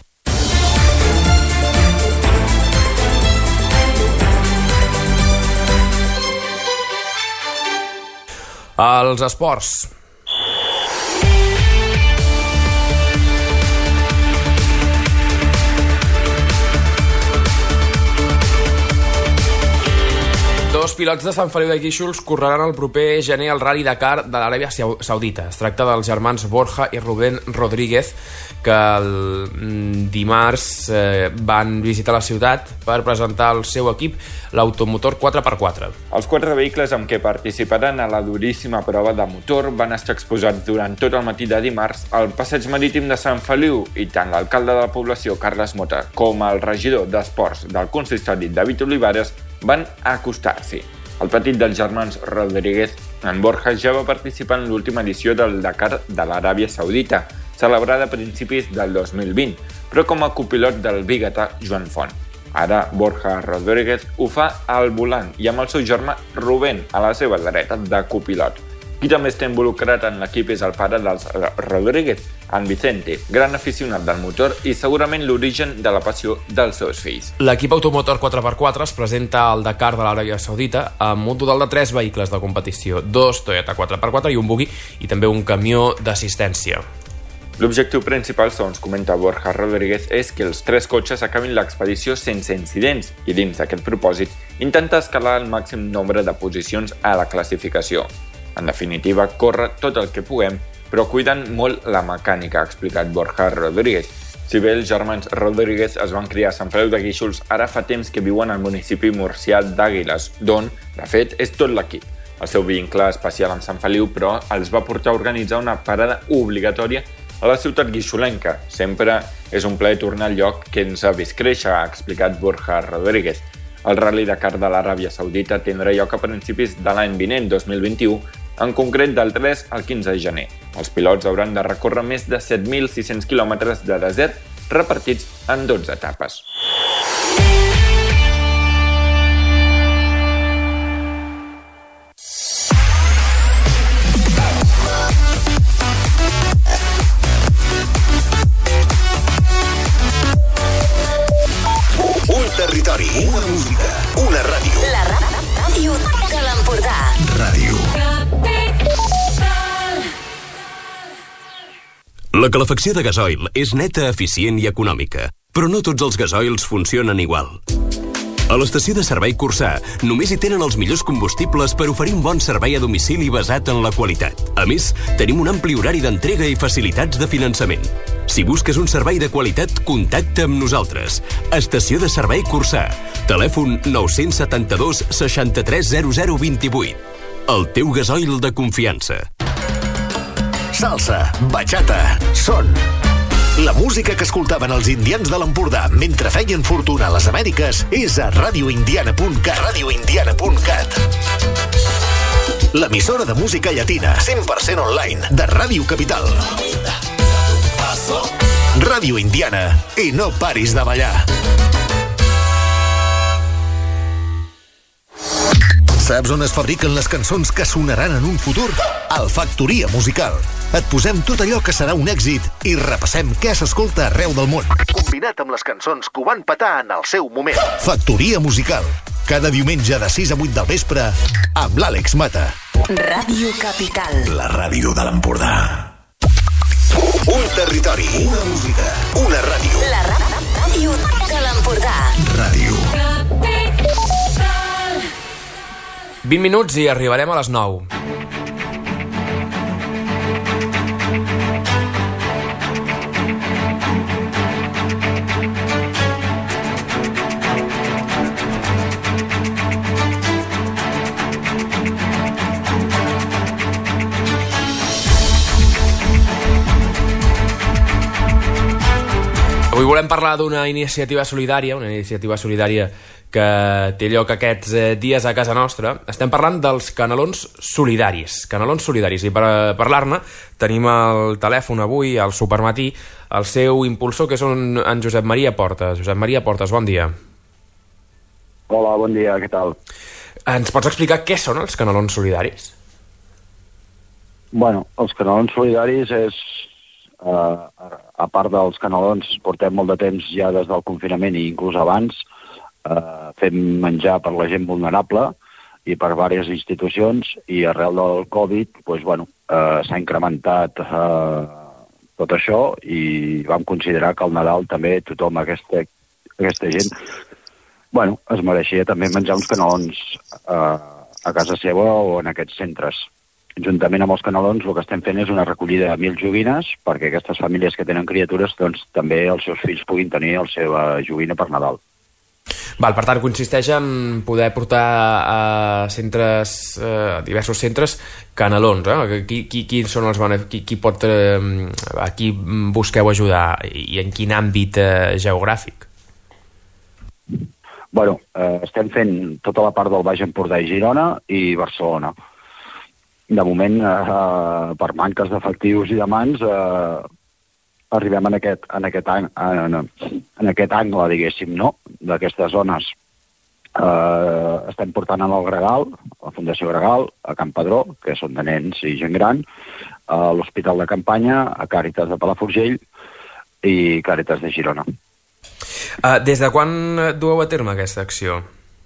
Els esports. Dos pilots de Sant Feliu de Guíxols correran el proper gener al Rally Dakar de l'Aràbia Saudita. Es tracta dels germans Borja i Rubén Rodríguez, que el dimarts eh, van visitar la ciutat per presentar el seu equip, l'automotor quatre per quatre. Els quatre vehicles amb què participaran a la duríssima prova de motor van estar exposats durant tot el matí de dimarts al passeig marítim de Sant Feliu i tant l'alcalde de la població, Carles Mota, com el regidor d'Esports del consistori, David Olivares, van acostar-s'hi. El petit dels germans Rodríguez, en Borja, ja va participar en l'última edició del Dakar de l'Aràbia Saudita, celebrada a principis del dos mil vint, però com a copilot del biguetà Joan Font. Ara, Borja Rodríguez ho fa al volant i amb el seu germà Rubén a la seva dreta de copilot. Qui també està involucrat en l'equip és el pare dels Rodríguez, en Vicente, gran aficionat del motor i segurament l'origen de la passió dels seus fills. L'equip automotor quatre per quatre es presenta al Dakar de l'Aràbia Saudita amb un total de tres vehicles de competició, dos Toyota quatre per quatre i un buggy i també un camió d'assistència. L'objectiu principal, segons comenta Borja Rodríguez, és que els tres cotxes acabin l'expedició sense incidents i dins d'aquest propòsit intenta escalar el màxim nombre de posicions a la classificació. En definitiva, córrer tot el que puguem, però cuidant molt la mecànica, ha explicat Borja Rodríguez. Si bé els germans Rodríguez es van criar a Sant Feliu de Guíxols, ara fa temps que viuen al municipi murcià d'Àguiles, d'on, de fet, és tot l'equip. El seu vincle especial amb Sant Feliu, però, els va portar a organitzar una parada obligatòria a la ciutat guixolenca. Sempre és un plaer tornar al lloc que ens ha vist créixer, ha explicat Borja Rodríguez. El Rally Dakar de l'Aràbia Saudita tindrà lloc a principis de l'any vinent, dos mil vint-i-u, en concret del tres al quinze de gener. Els pilots hauran de recórrer més de set mil sis-cents quilòmetres de desert repartits en dotze etapes. Un territori, una música, una ràdio. La ràdio de l'Empordà. Ràdio. La calefacció de gasoil és neta, eficient i econòmica, però no tots els gasoils funcionen igual. A l'estació de servei Cursà només hi tenen els millors combustibles per oferir un bon servei a domicili basat en la qualitat. A més, tenim un ampli horari d'entrega i facilitats de finançament. Si busques un servei de qualitat, contacta amb nosaltres. Estació de servei Cursà. Telèfon nou set dos, seixanta-tres, zero zero, vint-i-vuit. El teu gasoil de confiança. Salsa, bachata, son. La música que escoltaven els indians de l'Empordà mentre feien fortuna a les Amèriques és a radio indiana punt cat. radio indiana punt cat. L'emissora de música llatina, cent per cent online, de Ràdio Capital. Ràdio Indiana, i no paris de ballar. Saps on es fabriquen les cançons que sonaran en un futur? Al Factoria Musical. Et posem tot allò que serà un èxit i repassem què s'escolta arreu del món. Combinat amb les cançons que ho van petar en el seu moment. Factoria Musical. Cada diumenge de sis a vuit del vespre amb l'Àlex Mata. Ràdio Capital. La ràdio de l'Empordà. Un territori. Una música. Una ràdio. La ràdio de l'Empordà. Ràdio. vint minuts i arribarem a les nou. Avui volem parlar d'una iniciativa solidària, una iniciativa solidària que té lloc aquests dies a casa nostra. Estem parlant dels canelons solidaris. Canelons solidaris. I per parlar-ne tenim al telèfon avui, al Supermatí, el seu impulsor, que és en Josep Maria Portes. Josep Maria Portes, bon dia. Hola, bon dia, què tal? Ens pots explicar què són els canelons solidaris? Bueno, els canelons solidaris és... Uh, a part dels canelons, portem molt de temps ja des del confinament i inclús abans, uh, fem menjar per la gent vulnerable i per diverses institucions, i arrel del Covid pues, bueno, uh, s'ha incrementat uh, tot això, i vam considerar que al Nadal també tothom, aquesta, aquesta gent, bueno, es mereixia també menjar uns canelons uh, a casa seva o en aquests centres. Juntament amb els canelons, el que estem fent és una recollida de mil joguines perquè aquestes famílies que tenen criatures doncs, també els seus fills puguin tenir la seva joguina per Nadal. Val, per tant, consisteix en poder portar a centres, a diversos centres, canelons. Eh? Qui, qui, qui són els benef... qui, qui pot, eh, a qui busqueu ajudar i en quin àmbit eh, geogràfic? Bueno, eh, estem fent tota la part del Baix Empordà i Girona i Barcelona. De moment, eh, per manques d'efectius i de mans, eh, arribem en aquest, en, aquest ang, en, en aquest angle, diguéssim, no? D'aquestes zones. Eh, estem portant al Gregal, a la Fundació Gregal, a Can Padró, que són de nens i gent gran, a l'Hospital de Campanya, a Càritas de Palafrugell i Càritas de Girona. Uh, des de quan dueu a terme aquesta acció?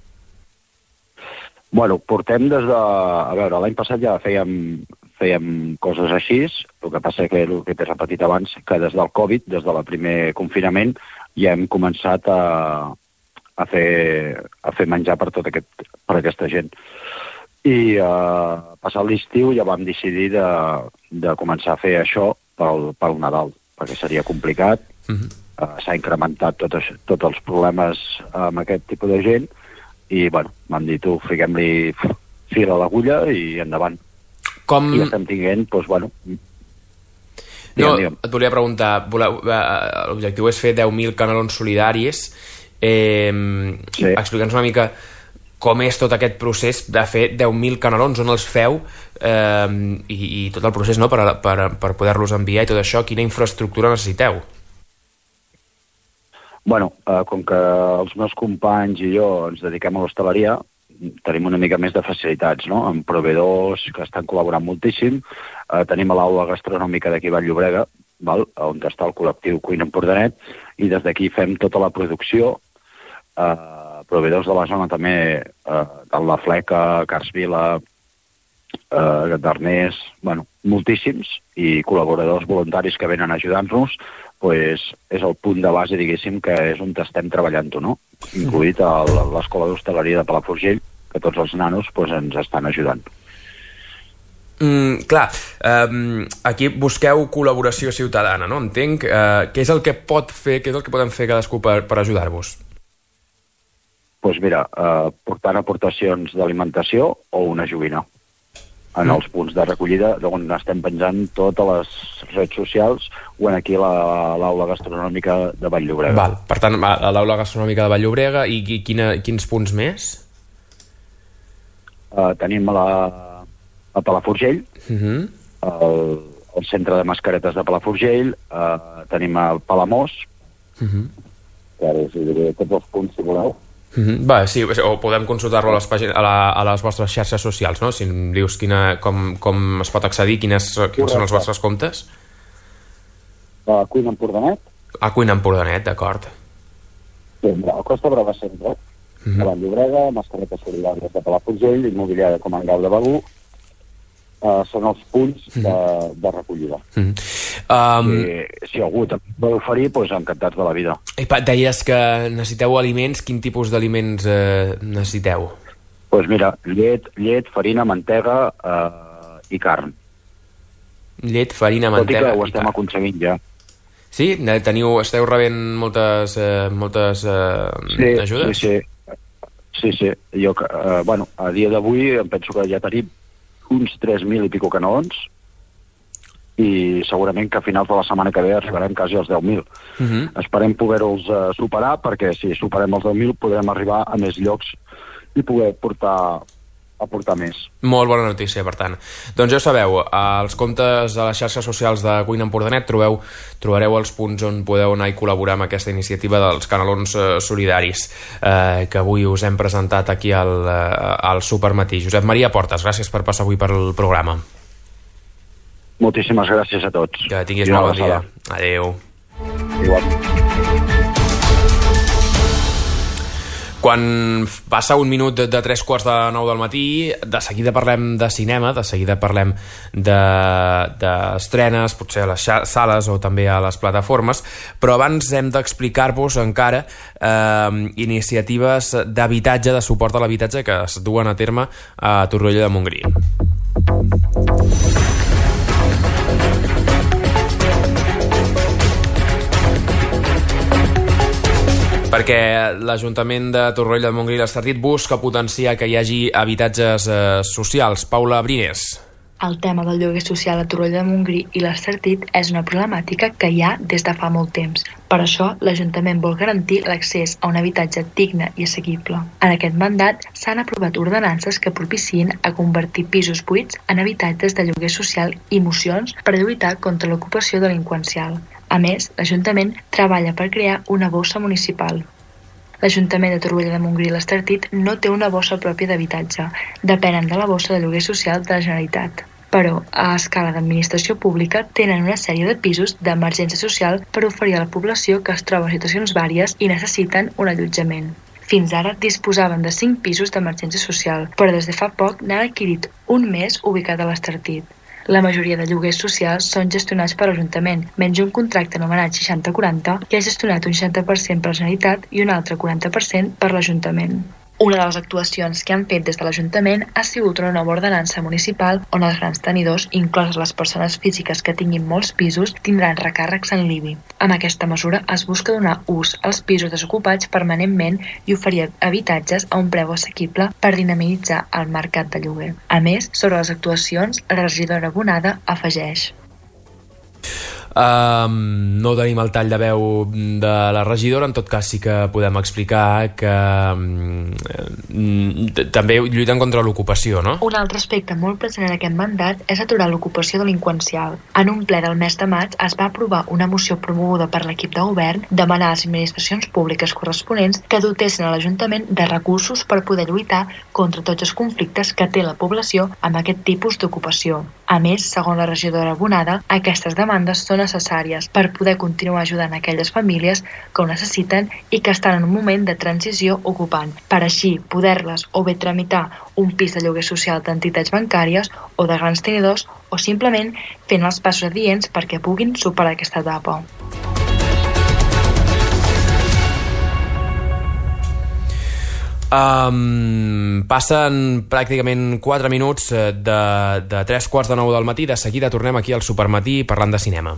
Bueno, portem des de... A veure, l'any passat ja fèiem, fèiem coses així, el que passa que el que t'he repetit abans, que des del Covid, des del primer confinament, ja hem començat a, a, fer, a fer menjar per, tot aquest, per aquesta gent. I eh, passat l'estiu ja vam decidir de, de començar a fer això pel, pel Nadal, perquè seria complicat. Uh-huh. eh, S'ha incrementat tot, tots els problemes amb aquest tipus de gent, i, bueno, m'han dit, tu, fiquem-li fil a l'agulla i endavant. Com... I estem tinguent, doncs, bueno... Digue'm, no, digue'm. Et volia preguntar, voleu, l'objectiu és fer deu mil canelons solidaris. Eh, sí. Explica'ns una mica com és tot aquest procés de fer deu mil canelons, on els feu, eh, i, i tot el procés, no?, per, per, per poder-los enviar i tot això, quina infraestructura necessiteu? Bueno, eh, com que els meus companys i jo ens dediquem a l'hostaleria, tenim una mica més de facilitats, no?, amb proveïdors que estan col·laborant moltíssim. Eh, tenim a l'aula gastronòmica d'aquí a Vall-llobrega, val? On està el col·lectiu Cuina Empordanet, i des d'aquí fem tota la producció. Eh, proveïdors de la zona també, eh, de la Fleca, Carsvila, eh, d'Arnés, bueno, moltíssims, i col·laboradors voluntaris que venen a ajudar-nos, pues, és el punt de base, diguéssim, que és on estem treballant-ho, no? Incluït a l'Escola d'Hostaleria de Palafrugell, que tots els nanos pues, ens estan ajudant. Mm, clar, um, aquí busqueu col·laboració ciutadana, no? Entenc. Uh, què és el que pot fer, què és el que poden fer cadascú per, per ajudar-vos? Doncs pues mira, uh, portant aportacions d'alimentació o una joguina en mm. els punts de recollida on estem penjant totes les redes socials o en aquí a l'aula gastronòmica de Vall-llobrega. Val, per tant, a l'aula gastronòmica de Vall-llobrega, i quina, quins punts més? Uh, tenim a, la, a Palafrugell, uh-huh. el, el centre de mascaretes de Palafrugell, uh, tenim el Palamós, uh-huh. que ara us diré tots els punts, si voleu. Mm-hmm. Va, sí, o podem consultar-lo a les pàgines, a, la, a les vostres xarxes socials, no? Si em dius quina, com, com es pot accedir, quines, quins són els vostres comptes. A Cuina Empordanet. A Cuina Empordanet, d'acord. Sí, a Costa Brava Centre, mm-hmm. a Vall Llobrega, Mascaretes Solidàries de Palafrugell, Immobiliària Comandau de Begur, uh, són els punts de, de recollida. Mm-hmm. Um... I, si algú també vol oferir, doncs encantats de la vida. I deies que necessiteu aliments, quin tipus d'aliments eh, necessiteu? Doncs pues mira, llet, llet, farina, mantega eh, i carn. Llet, farina, mantega i carn. Tot i que ho estem aconseguint ja. Sí? Teniu, esteu rebent moltes, eh, moltes eh, sí, ajudes? Sí, sí. Sí, sí. Jo, eh, bueno, a dia d'avui em penso que ja tenim uns tres mil i pico canons i segurament que a finals de la setmana que ve arribarem quasi als deu mil. Uh-huh. Esperem poder-los uh, superar, perquè si superem els deu mil podrem arribar a més llocs i poder portar, aportar més. Molt bona notícia, per tant. Doncs ja ho sabeu, als comptes de les xarxes socials de Cuina Empordanet trobeu, trobareu els punts on podeu anar i col·laborar amb aquesta iniciativa dels canelons eh, solidaris eh, que avui us hem presentat aquí al, eh, al Supermatí. Josep Maria Portes, gràcies per passar avui pel programa. Moltíssimes gràcies a tots. Que tinguis molt bon dia. Adéu. Igual. Quan passa un minut de, de tres quarts de nou del matí, de seguida parlem de cinema, de seguida parlem d'estrenes, de, potser a les sales o també a les plataformes, però abans hem d'explicar-vos encara eh, iniciatives d'habitatge, de suport a l'habitatge que es duen a terme a Torroella de Montgrí. Perquè l'Ajuntament de Torroella de Montgrí i l'Estartit busca potenciar que hi hagi habitatges eh, socials. Paula Brines. El tema del lloguer social a Torroella de Montgrí i l'Estartit és una problemàtica que hi ha des de fa molt temps. Per això, l'Ajuntament vol garantir l'accés a un habitatge digne i assequible. En aquest mandat s'han aprovat ordenances que propicien a convertir pisos buits en habitatges de lloguer social i mocions per lluitar contra l'ocupació delinqüencial. A més, l'Ajuntament treballa per crear una bossa municipal. L'Ajuntament de Torroella de Montgrí i l'Estartit no té una bossa pròpia d'habitatge, depenen de la bossa de lloguer social de la Generalitat. Però, a escala d'administració pública, tenen una sèrie de pisos d'emergència social per oferir a la població que es troba en situacions vàries i necessiten un allotjament. Fins ara disposaven de cinc pisos d'emergència social, però des de fa poc n'han adquirit un més ubicat a l'Estartit. La majoria de lloguers socials són gestionats per l'Ajuntament, menys un contracte anomenat seixanta quaranta, que ha gestionat un seixanta per cent per la Generalitat i un altre quaranta per cent per l'Ajuntament. Una de les actuacions que han fet des de l'Ajuntament ha sigut una nova ordenança municipal on els grans tenidors, incloses les persones físiques que tinguin molts pisos, tindran recàrrecs en l'I B I. Amb aquesta mesura es busca donar ús als pisos desocupats permanentment i oferir habitatges a un preu assequible per dinamitzar el mercat de lloguer. A més, sobre les actuacions, la regidora Bonada afegeix: Um, no tenim el tall de veu de la regidora, en tot cas sí que podem explicar que um, també lluiten contra l'ocupació, no? Un altre aspecte molt present en aquest mandat és aturar l'ocupació delinqüencial. En un ple del mes de maig es va aprovar una moció promoguda per l'equip de govern demanar a les administracions públiques corresponents que dotessin a l'Ajuntament de recursos per poder lluitar contra tots els conflictes que té la població amb aquest tipus d'ocupació. A més, segons la regidora Bonada, aquestes demandes són necessàries per poder continuar ajudant aquelles famílies que ho necessiten i que estan en un moment de transició ocupant, per així poder-les o bé tramitar un pis de lloguer social d'entitats bancàries o de grans tenidors o simplement fent els passos adients perquè puguin superar aquesta etapa. Um, passen pràcticament quatre minuts de, de tres quarts de nou del matí. De seguida tornem aquí al Supermatí parlant de cinema.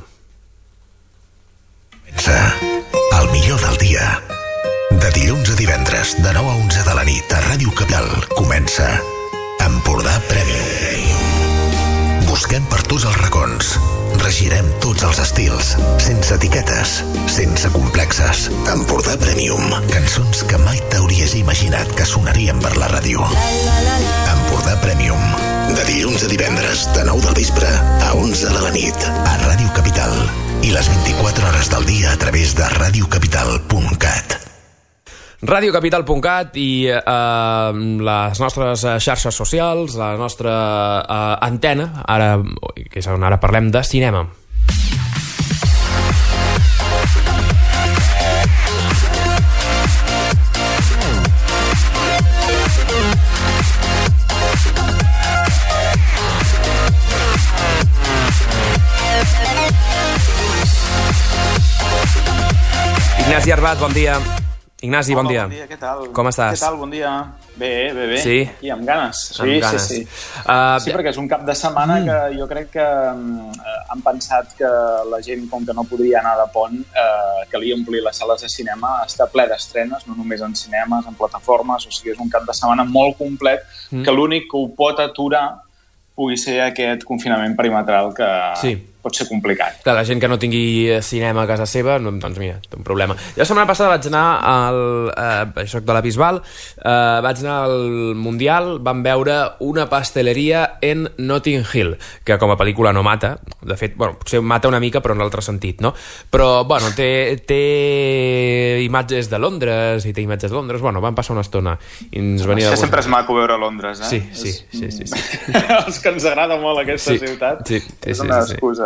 El millor del dia. De dilluns a divendres, de nou a onze de la nit, a Ràdio Capital, comença Empordà Premium. Busquem per tots els racons. Regirem tots els estils, sense etiquetes, sense complexes. Empordà Premium. Cançons que mai t'hauries imaginat que sonarien per la ràdio. Empordà Premium. De dilluns a divendres, de nou del vespre a onze de la nit, a Ràdio Capital. I les vint-i-quatre hores del dia a través de ràdio capital punt cat. radiocapital punt cat i eh, les nostres xarxes socials, la nostra eh, antena, ara, que és on ara parlem de cinema. Ignasi Arbat, bon dia. Ignasi, bon dia. Bon dia, què tal? Com estàs? Què tal, bon dia? Bé, bé, bé. Sí? I amb ganes. Sí, amb ganes. sí, sí. Uh, sí, perquè és un cap de setmana mm. que jo crec que um, han pensat que la gent, com que no podria anar de pont, uh, calia omplir les sales de cinema, està ple d'estrenes, no només en cinemes, en plataformes, o sigui, és un cap de setmana molt complet, mm. que l'únic que ho pot aturar pugui ser aquest confinament perimetral que sí. pot ser complicat. Clar, la gent que no tingui cinema a casa seva, no, doncs mira, té un problema. Jo la setmana passada vaig anar al... Eh, soc de la Bisbal, eh, vaig anar al Mundial, vam veure Una pasteleria en Notting Hill, que com a pel·lícula no mata, de fet, bueno, potser mata una mica, però en l'altre sentit, no? Però, bueno, té, té imatges de Londres, i té imatges de Londres, bueno, vam passar una estona. I ens venia Això de sempre és maco veure Londres, eh? Sí, sí, sí, sí, sí. Els que ens agrada molt aquesta sí, ciutat, sí, sí, és una sí, sí. excusa.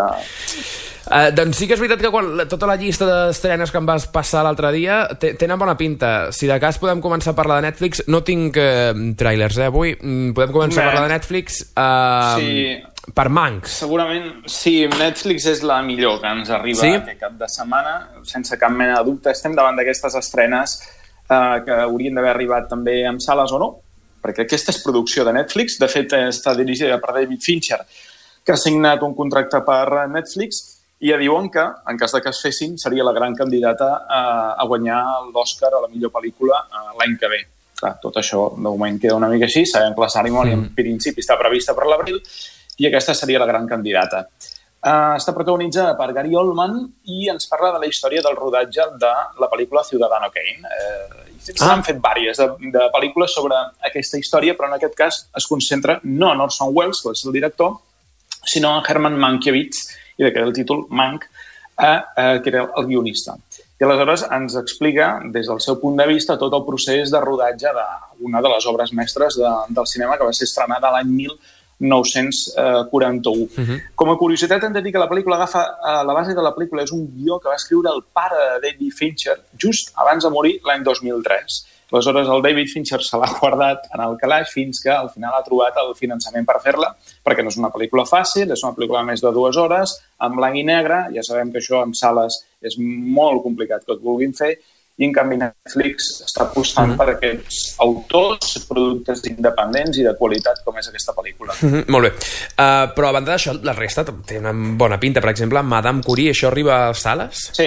Uh, doncs sí que és veritat que quan, tota la llista d'estrenes que em vas passar l'altre dia tenen bona pinta. Si de cas podem començar a parlar de Netflix, no tinc uh, trailers eh, avui, podem començar a parlar de Netflix uh, sí, per Mank. Segurament, sí, Netflix és la millor que ens arriba sí? aquest cap de setmana, sense cap mena de dubte. Estem davant d'aquestes estrenes uh, que haurien d'haver arribat també en sales o no, perquè aquesta és producció de Netflix, de fet està dirigida per David Fincher, que ha signat un contracte per Netflix i ja diuen que, en cas de que es fessin, seria la gran candidata a, a guanyar l'Oscar a la millor pel·lícula l'any que ve. Clar, tot això de moment queda una mica així, sabem que la cerimònia mm. en principi està prevista per l'abril i aquesta seria la gran candidata. Uh, està protagonitzada per Gary Oldman i ens parla de la història del rodatge de la pel·lícula Ciudadano Kane. Uh, S'han ah. fet diverses de, de pel·lícules sobre aquesta història, però en aquest cas es concentra no en Orson Welles, que és el director, sinó en Herman Mankiewicz, i de què era el títol Mank, eh, eh, que era el guionista. I aleshores ens explica, des del seu punt de vista, tot el procés de rodatge d'una de les obres mestres de, del cinema que va ser estrenada l'any mil nou-cents quaranta-u. Uh-huh. Com a curiositat hem de dir que la pel·lícula agafa, eh, la base de la pel·lícula és un guió que va escriure el pare de David Fincher just abans de morir l'any dos mil tres. Aleshores, el David Fincher se l'ha guardat en el calaix fins que al final ha trobat el finançament per fer-la, perquè no és una pel·lícula fàcil, és una pel·lícula de més de dues hores, en blanc i negre, ja sabem que això en sales és molt complicat que et vulguin fer, i en canvi Netflix està apostant mm-hmm. per aquests autors, productes independents i de qualitat com és aquesta pel·lícula. Mm-hmm, molt bé. Uh, però a banda d'això, la resta té una bona pinta. Per exemple, Madame Curie, això arriba a sales? Sí.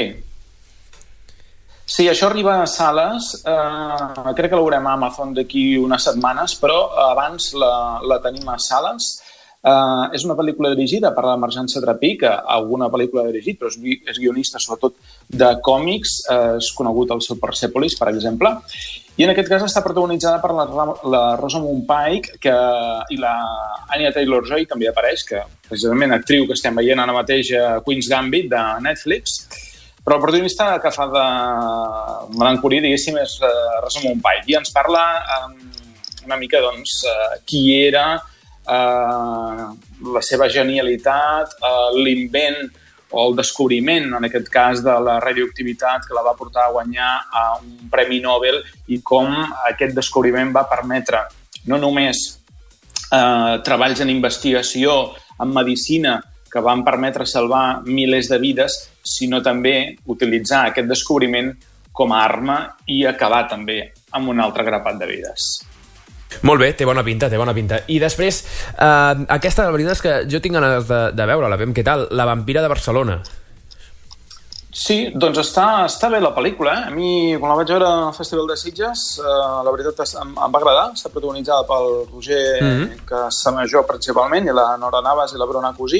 Sí, això arriba a sales. Uh, crec que la veurem a Amazon d'aquí unes setmanes, però abans la, la tenim a sales. Uh, és una pel·lícula dirigida per la Marjane Satrapi, que alguna pel·lícula ha dirigit, però és, és guionista sobretot de còmics, uh, és conegut al seu Persepolis, per exemple, i en aquest cas està protagonitzada per la, la Rosamund Pike que, i la Anya Taylor-Joy també apareix, que precisament actriu que estem veient ara mateix a Queen's Gambit de Netflix, però el protagonista que fa de Madame Curie, diguéssim, és uh, Rosamund Pike, i ens parla um, una mica, doncs, uh, qui era Uh, la seva genialitat, uh, l'invent o el descobriment, en aquest cas, de la radioactivitat que la va portar a guanyar a un Premi Nobel i com aquest descobriment va permetre no només uh, treballs en investigació, en medicina, que van permetre salvar milers de vides, sinó també utilitzar aquest descobriment com a arma i acabar també amb un altre grapat de vides. Molt bé, té bona pinta, té bona pinta. I després, eh, aquesta, la veritat és que jo tinc ganes de, de veure-la, veiem què tal, La vampira de Barcelona. Sí, doncs està, està bé la pel·lícula, eh? A mi, quan la vaig veure al Festival de Sitges, eh, la veritat em, em va agradar, està protagonitzada pel Roger mm-hmm. Casamajor principalment, i la Nora Navas i la Bruna Cosí,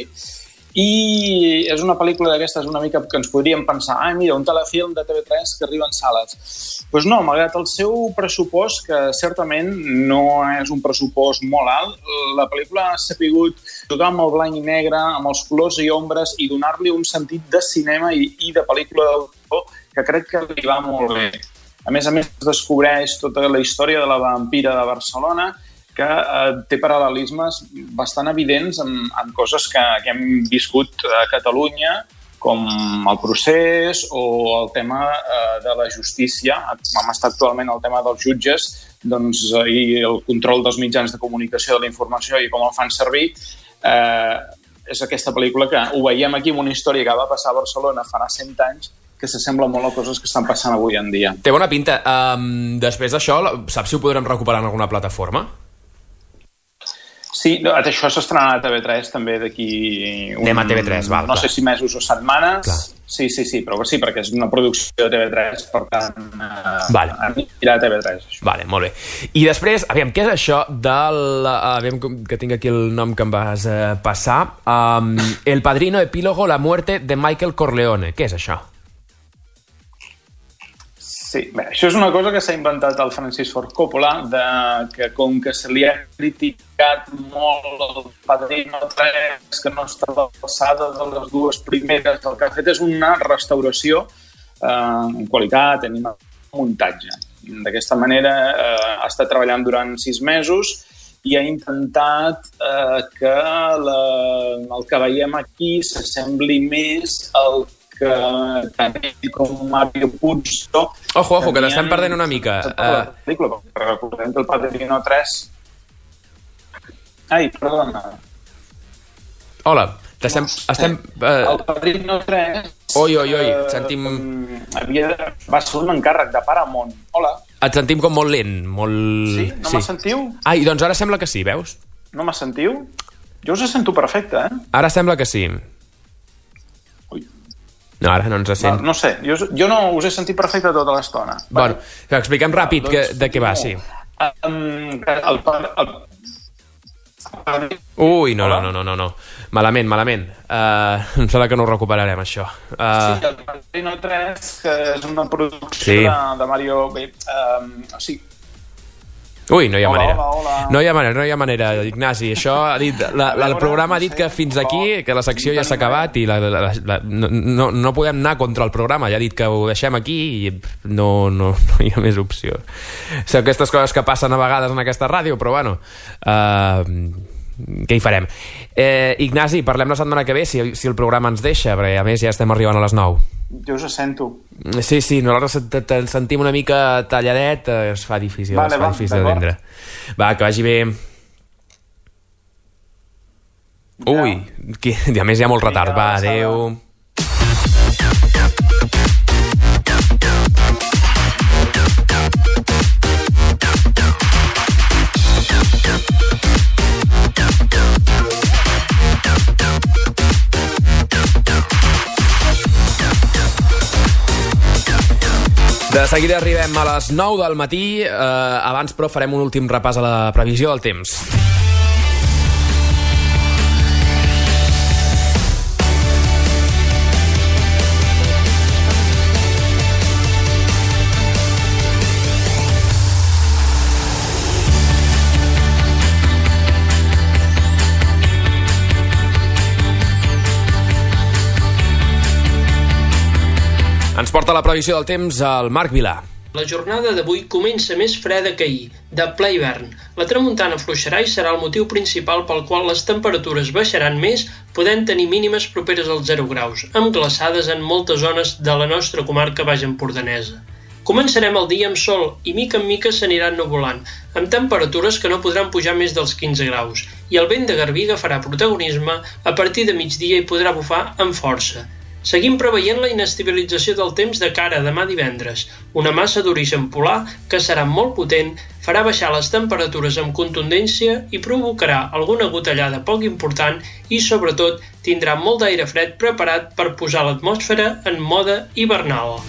i és una pel·lícula d'aquestes una mica que ens podríem pensar, ah, mira, un telefilm de T V tres que arriba en sales. Doncs pues no, malgrat el seu pressupost, que certament no és un pressupost molt alt, la pel·lícula ha sapigut jugar amb el blanc i negre, amb els colors i ombres, i donar-li un sentit de cinema i, i de pel·lícula d'autor que crec que li va molt bé. A més a més, es descobreix tota la història de la vampira de Barcelona, que eh, té paral·lelismes bastant evidents amb, amb coses que, que hem viscut a Catalunya, com el procés o el tema eh, de la justícia, com està actualment el tema dels jutges, doncs, i el control dels mitjans de comunicació de la informació i com el fan servir. Eh, és aquesta pel·lícula que ho veiem aquí amb una història que va passar a Barcelona farà cent anys, que s'assembla molt a coses que estan passant avui en dia. Té bona pinta. Um, després d'això, saps si ho podrem recuperar en alguna plataforma? Sí, això s'estrenarà a T V tres també d'aquí... Un... Anem a T V tres, val. No clar. sé si mesos o setmanes. Clar. Sí, sí, sí, però sí, perquè és una producció de T V tres, per tant, eh, vale. anirà a T V tres. Això. Vale, molt bé. I després, aviam, què és això del... Aviam que tinc aquí el nom que em vas eh, passar. Um, El Padrino Epílogo, la muerte de Michael Corleone. Què és això? Sí, bé, això és una cosa que s'ha inventat el Francis Ford Coppola, de, que com que se li ha criticat molt el Padrino tres, que no està a l'alçada de les dues primeres, el que ha fet és una restauració eh, en qualitat, en muntatge. D'aquesta manera eh, ha estat treballant durant sis mesos i ha intentat eh, que la, el que veiem aquí s'assembli més al que tenim com Mario Puzo. Ojo, ojo, que t'estem perdent una mica. Uh... Recordem que el Padrino tres... Ai, perdona. Hola, t'estem... Estem, uh... El Padrino tres... Oi, oi, oi, et sentim... Uh, havia... Va ser un encàrrec de Paramount. Hola. Et sentim com molt lent, molt... Sí? No sí. Me sentiu? Ai, doncs ara sembla que sí, veus? No me sentiu? Jo us sento perfecte, eh? Ara sembla que sí. No, ara no ens sent. No, no sé, jo, jo no us he sentit perfecte tota l'estona. Bueno, expliquem ràpid doncs, que, de què va, sí. Um, el, el, el... Ui, no, no, no, no, no, no. Malament, malament. Uh, em sembla que no ho recuperarem, això. Uh... Sí, el Padrino tres, que és una producció sí. de, de Mario... Bé, um, o sigui, Ui, no hi ha hola, manera. Hola, hola. No hi ha manera, no hi ha manera, Ignasi. Això ha dit, la, la, el programa ha dit que fins aquí, que la secció ja s'ha acabat i la, la, la, la, no, no podem anar contra el programa. Ja ha dit que ho deixem aquí i no, no, no hi ha més opció. Són aquestes coses que passen a vegades en aquesta ràdio, però bueno... Uh, què hi farem? Eh, Ignasi, parlem la setmana que ve, si, si el programa ens deixa, perquè a més ja estem arribant a les nou. Jo us sento. Sí, sí, nosaltres ens sentim una mica talladet, es fa difícil, vale, es fa va, difícil d'entendre. Va, que vagi bé. Ja. Ui, que, a més hi ha molt retard. Va, adeu. De seguida arribem a les nou del matí. Eh, abans, però, farem un últim repàs a la previsió del temps. Ens porta la previsió del temps al Marc Vilà. La jornada d'avui comença més freda que ahir, de ple hivern. La tramuntana afluixarà i serà el motiu principal pel qual les temperatures baixaran més, podent tenir mínimes properes als zero graus, amb glaçades en moltes zones de la nostra comarca baix empordanesa. Començarem el dia amb sol i mica en mica s'aniran nuvolant, amb temperatures que no podran pujar més dels quinze graus, i el vent de garbí agafarà protagonisme a partir de migdia i podrà bufar amb força. Seguim preveient la inestabilització del temps de cara a demà divendres. Una massa d'origen polar, que serà molt potent, farà baixar les temperatures amb contundència i provocarà alguna gotellada poc important i, sobretot, tindrà molt d'aire fred preparat per posar l'atmosfera en mode hivernal.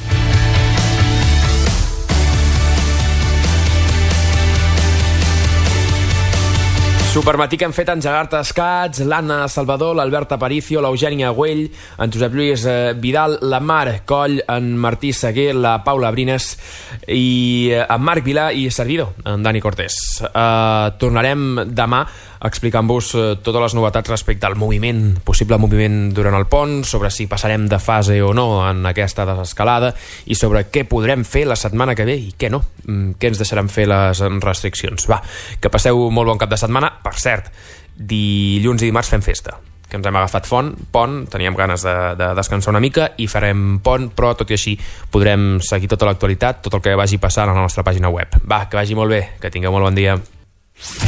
Supermatí que han fet en Gerard Escats, l'Anna Salvador, l'Albert Aparicio, l'Eugènia Güell, en Josep Lluís Vidal, la Mar Coll, en Martí Seguer, la Paula Brines i en Marc Vilà i servidor, en Dani Cortés. Uh, tornarem demà explicant-vos totes les novetats respecte al moviment, possible moviment durant el pont, sobre si passarem de fase o no en aquesta desescalada i sobre què podrem fer la setmana que ve i què no, què ens deixaran fer les restriccions. Va, que passeu molt bon cap de setmana. Per cert, dilluns i dimarts fem festa, que ens hem agafat font, pont, teníem ganes de, de descansar una mica i farem pont, però tot i així podrem seguir tota l'actualitat, tot el que vagi passant a la nostra pàgina web. Va, que vagi molt bé, que tingueu molt bon dia.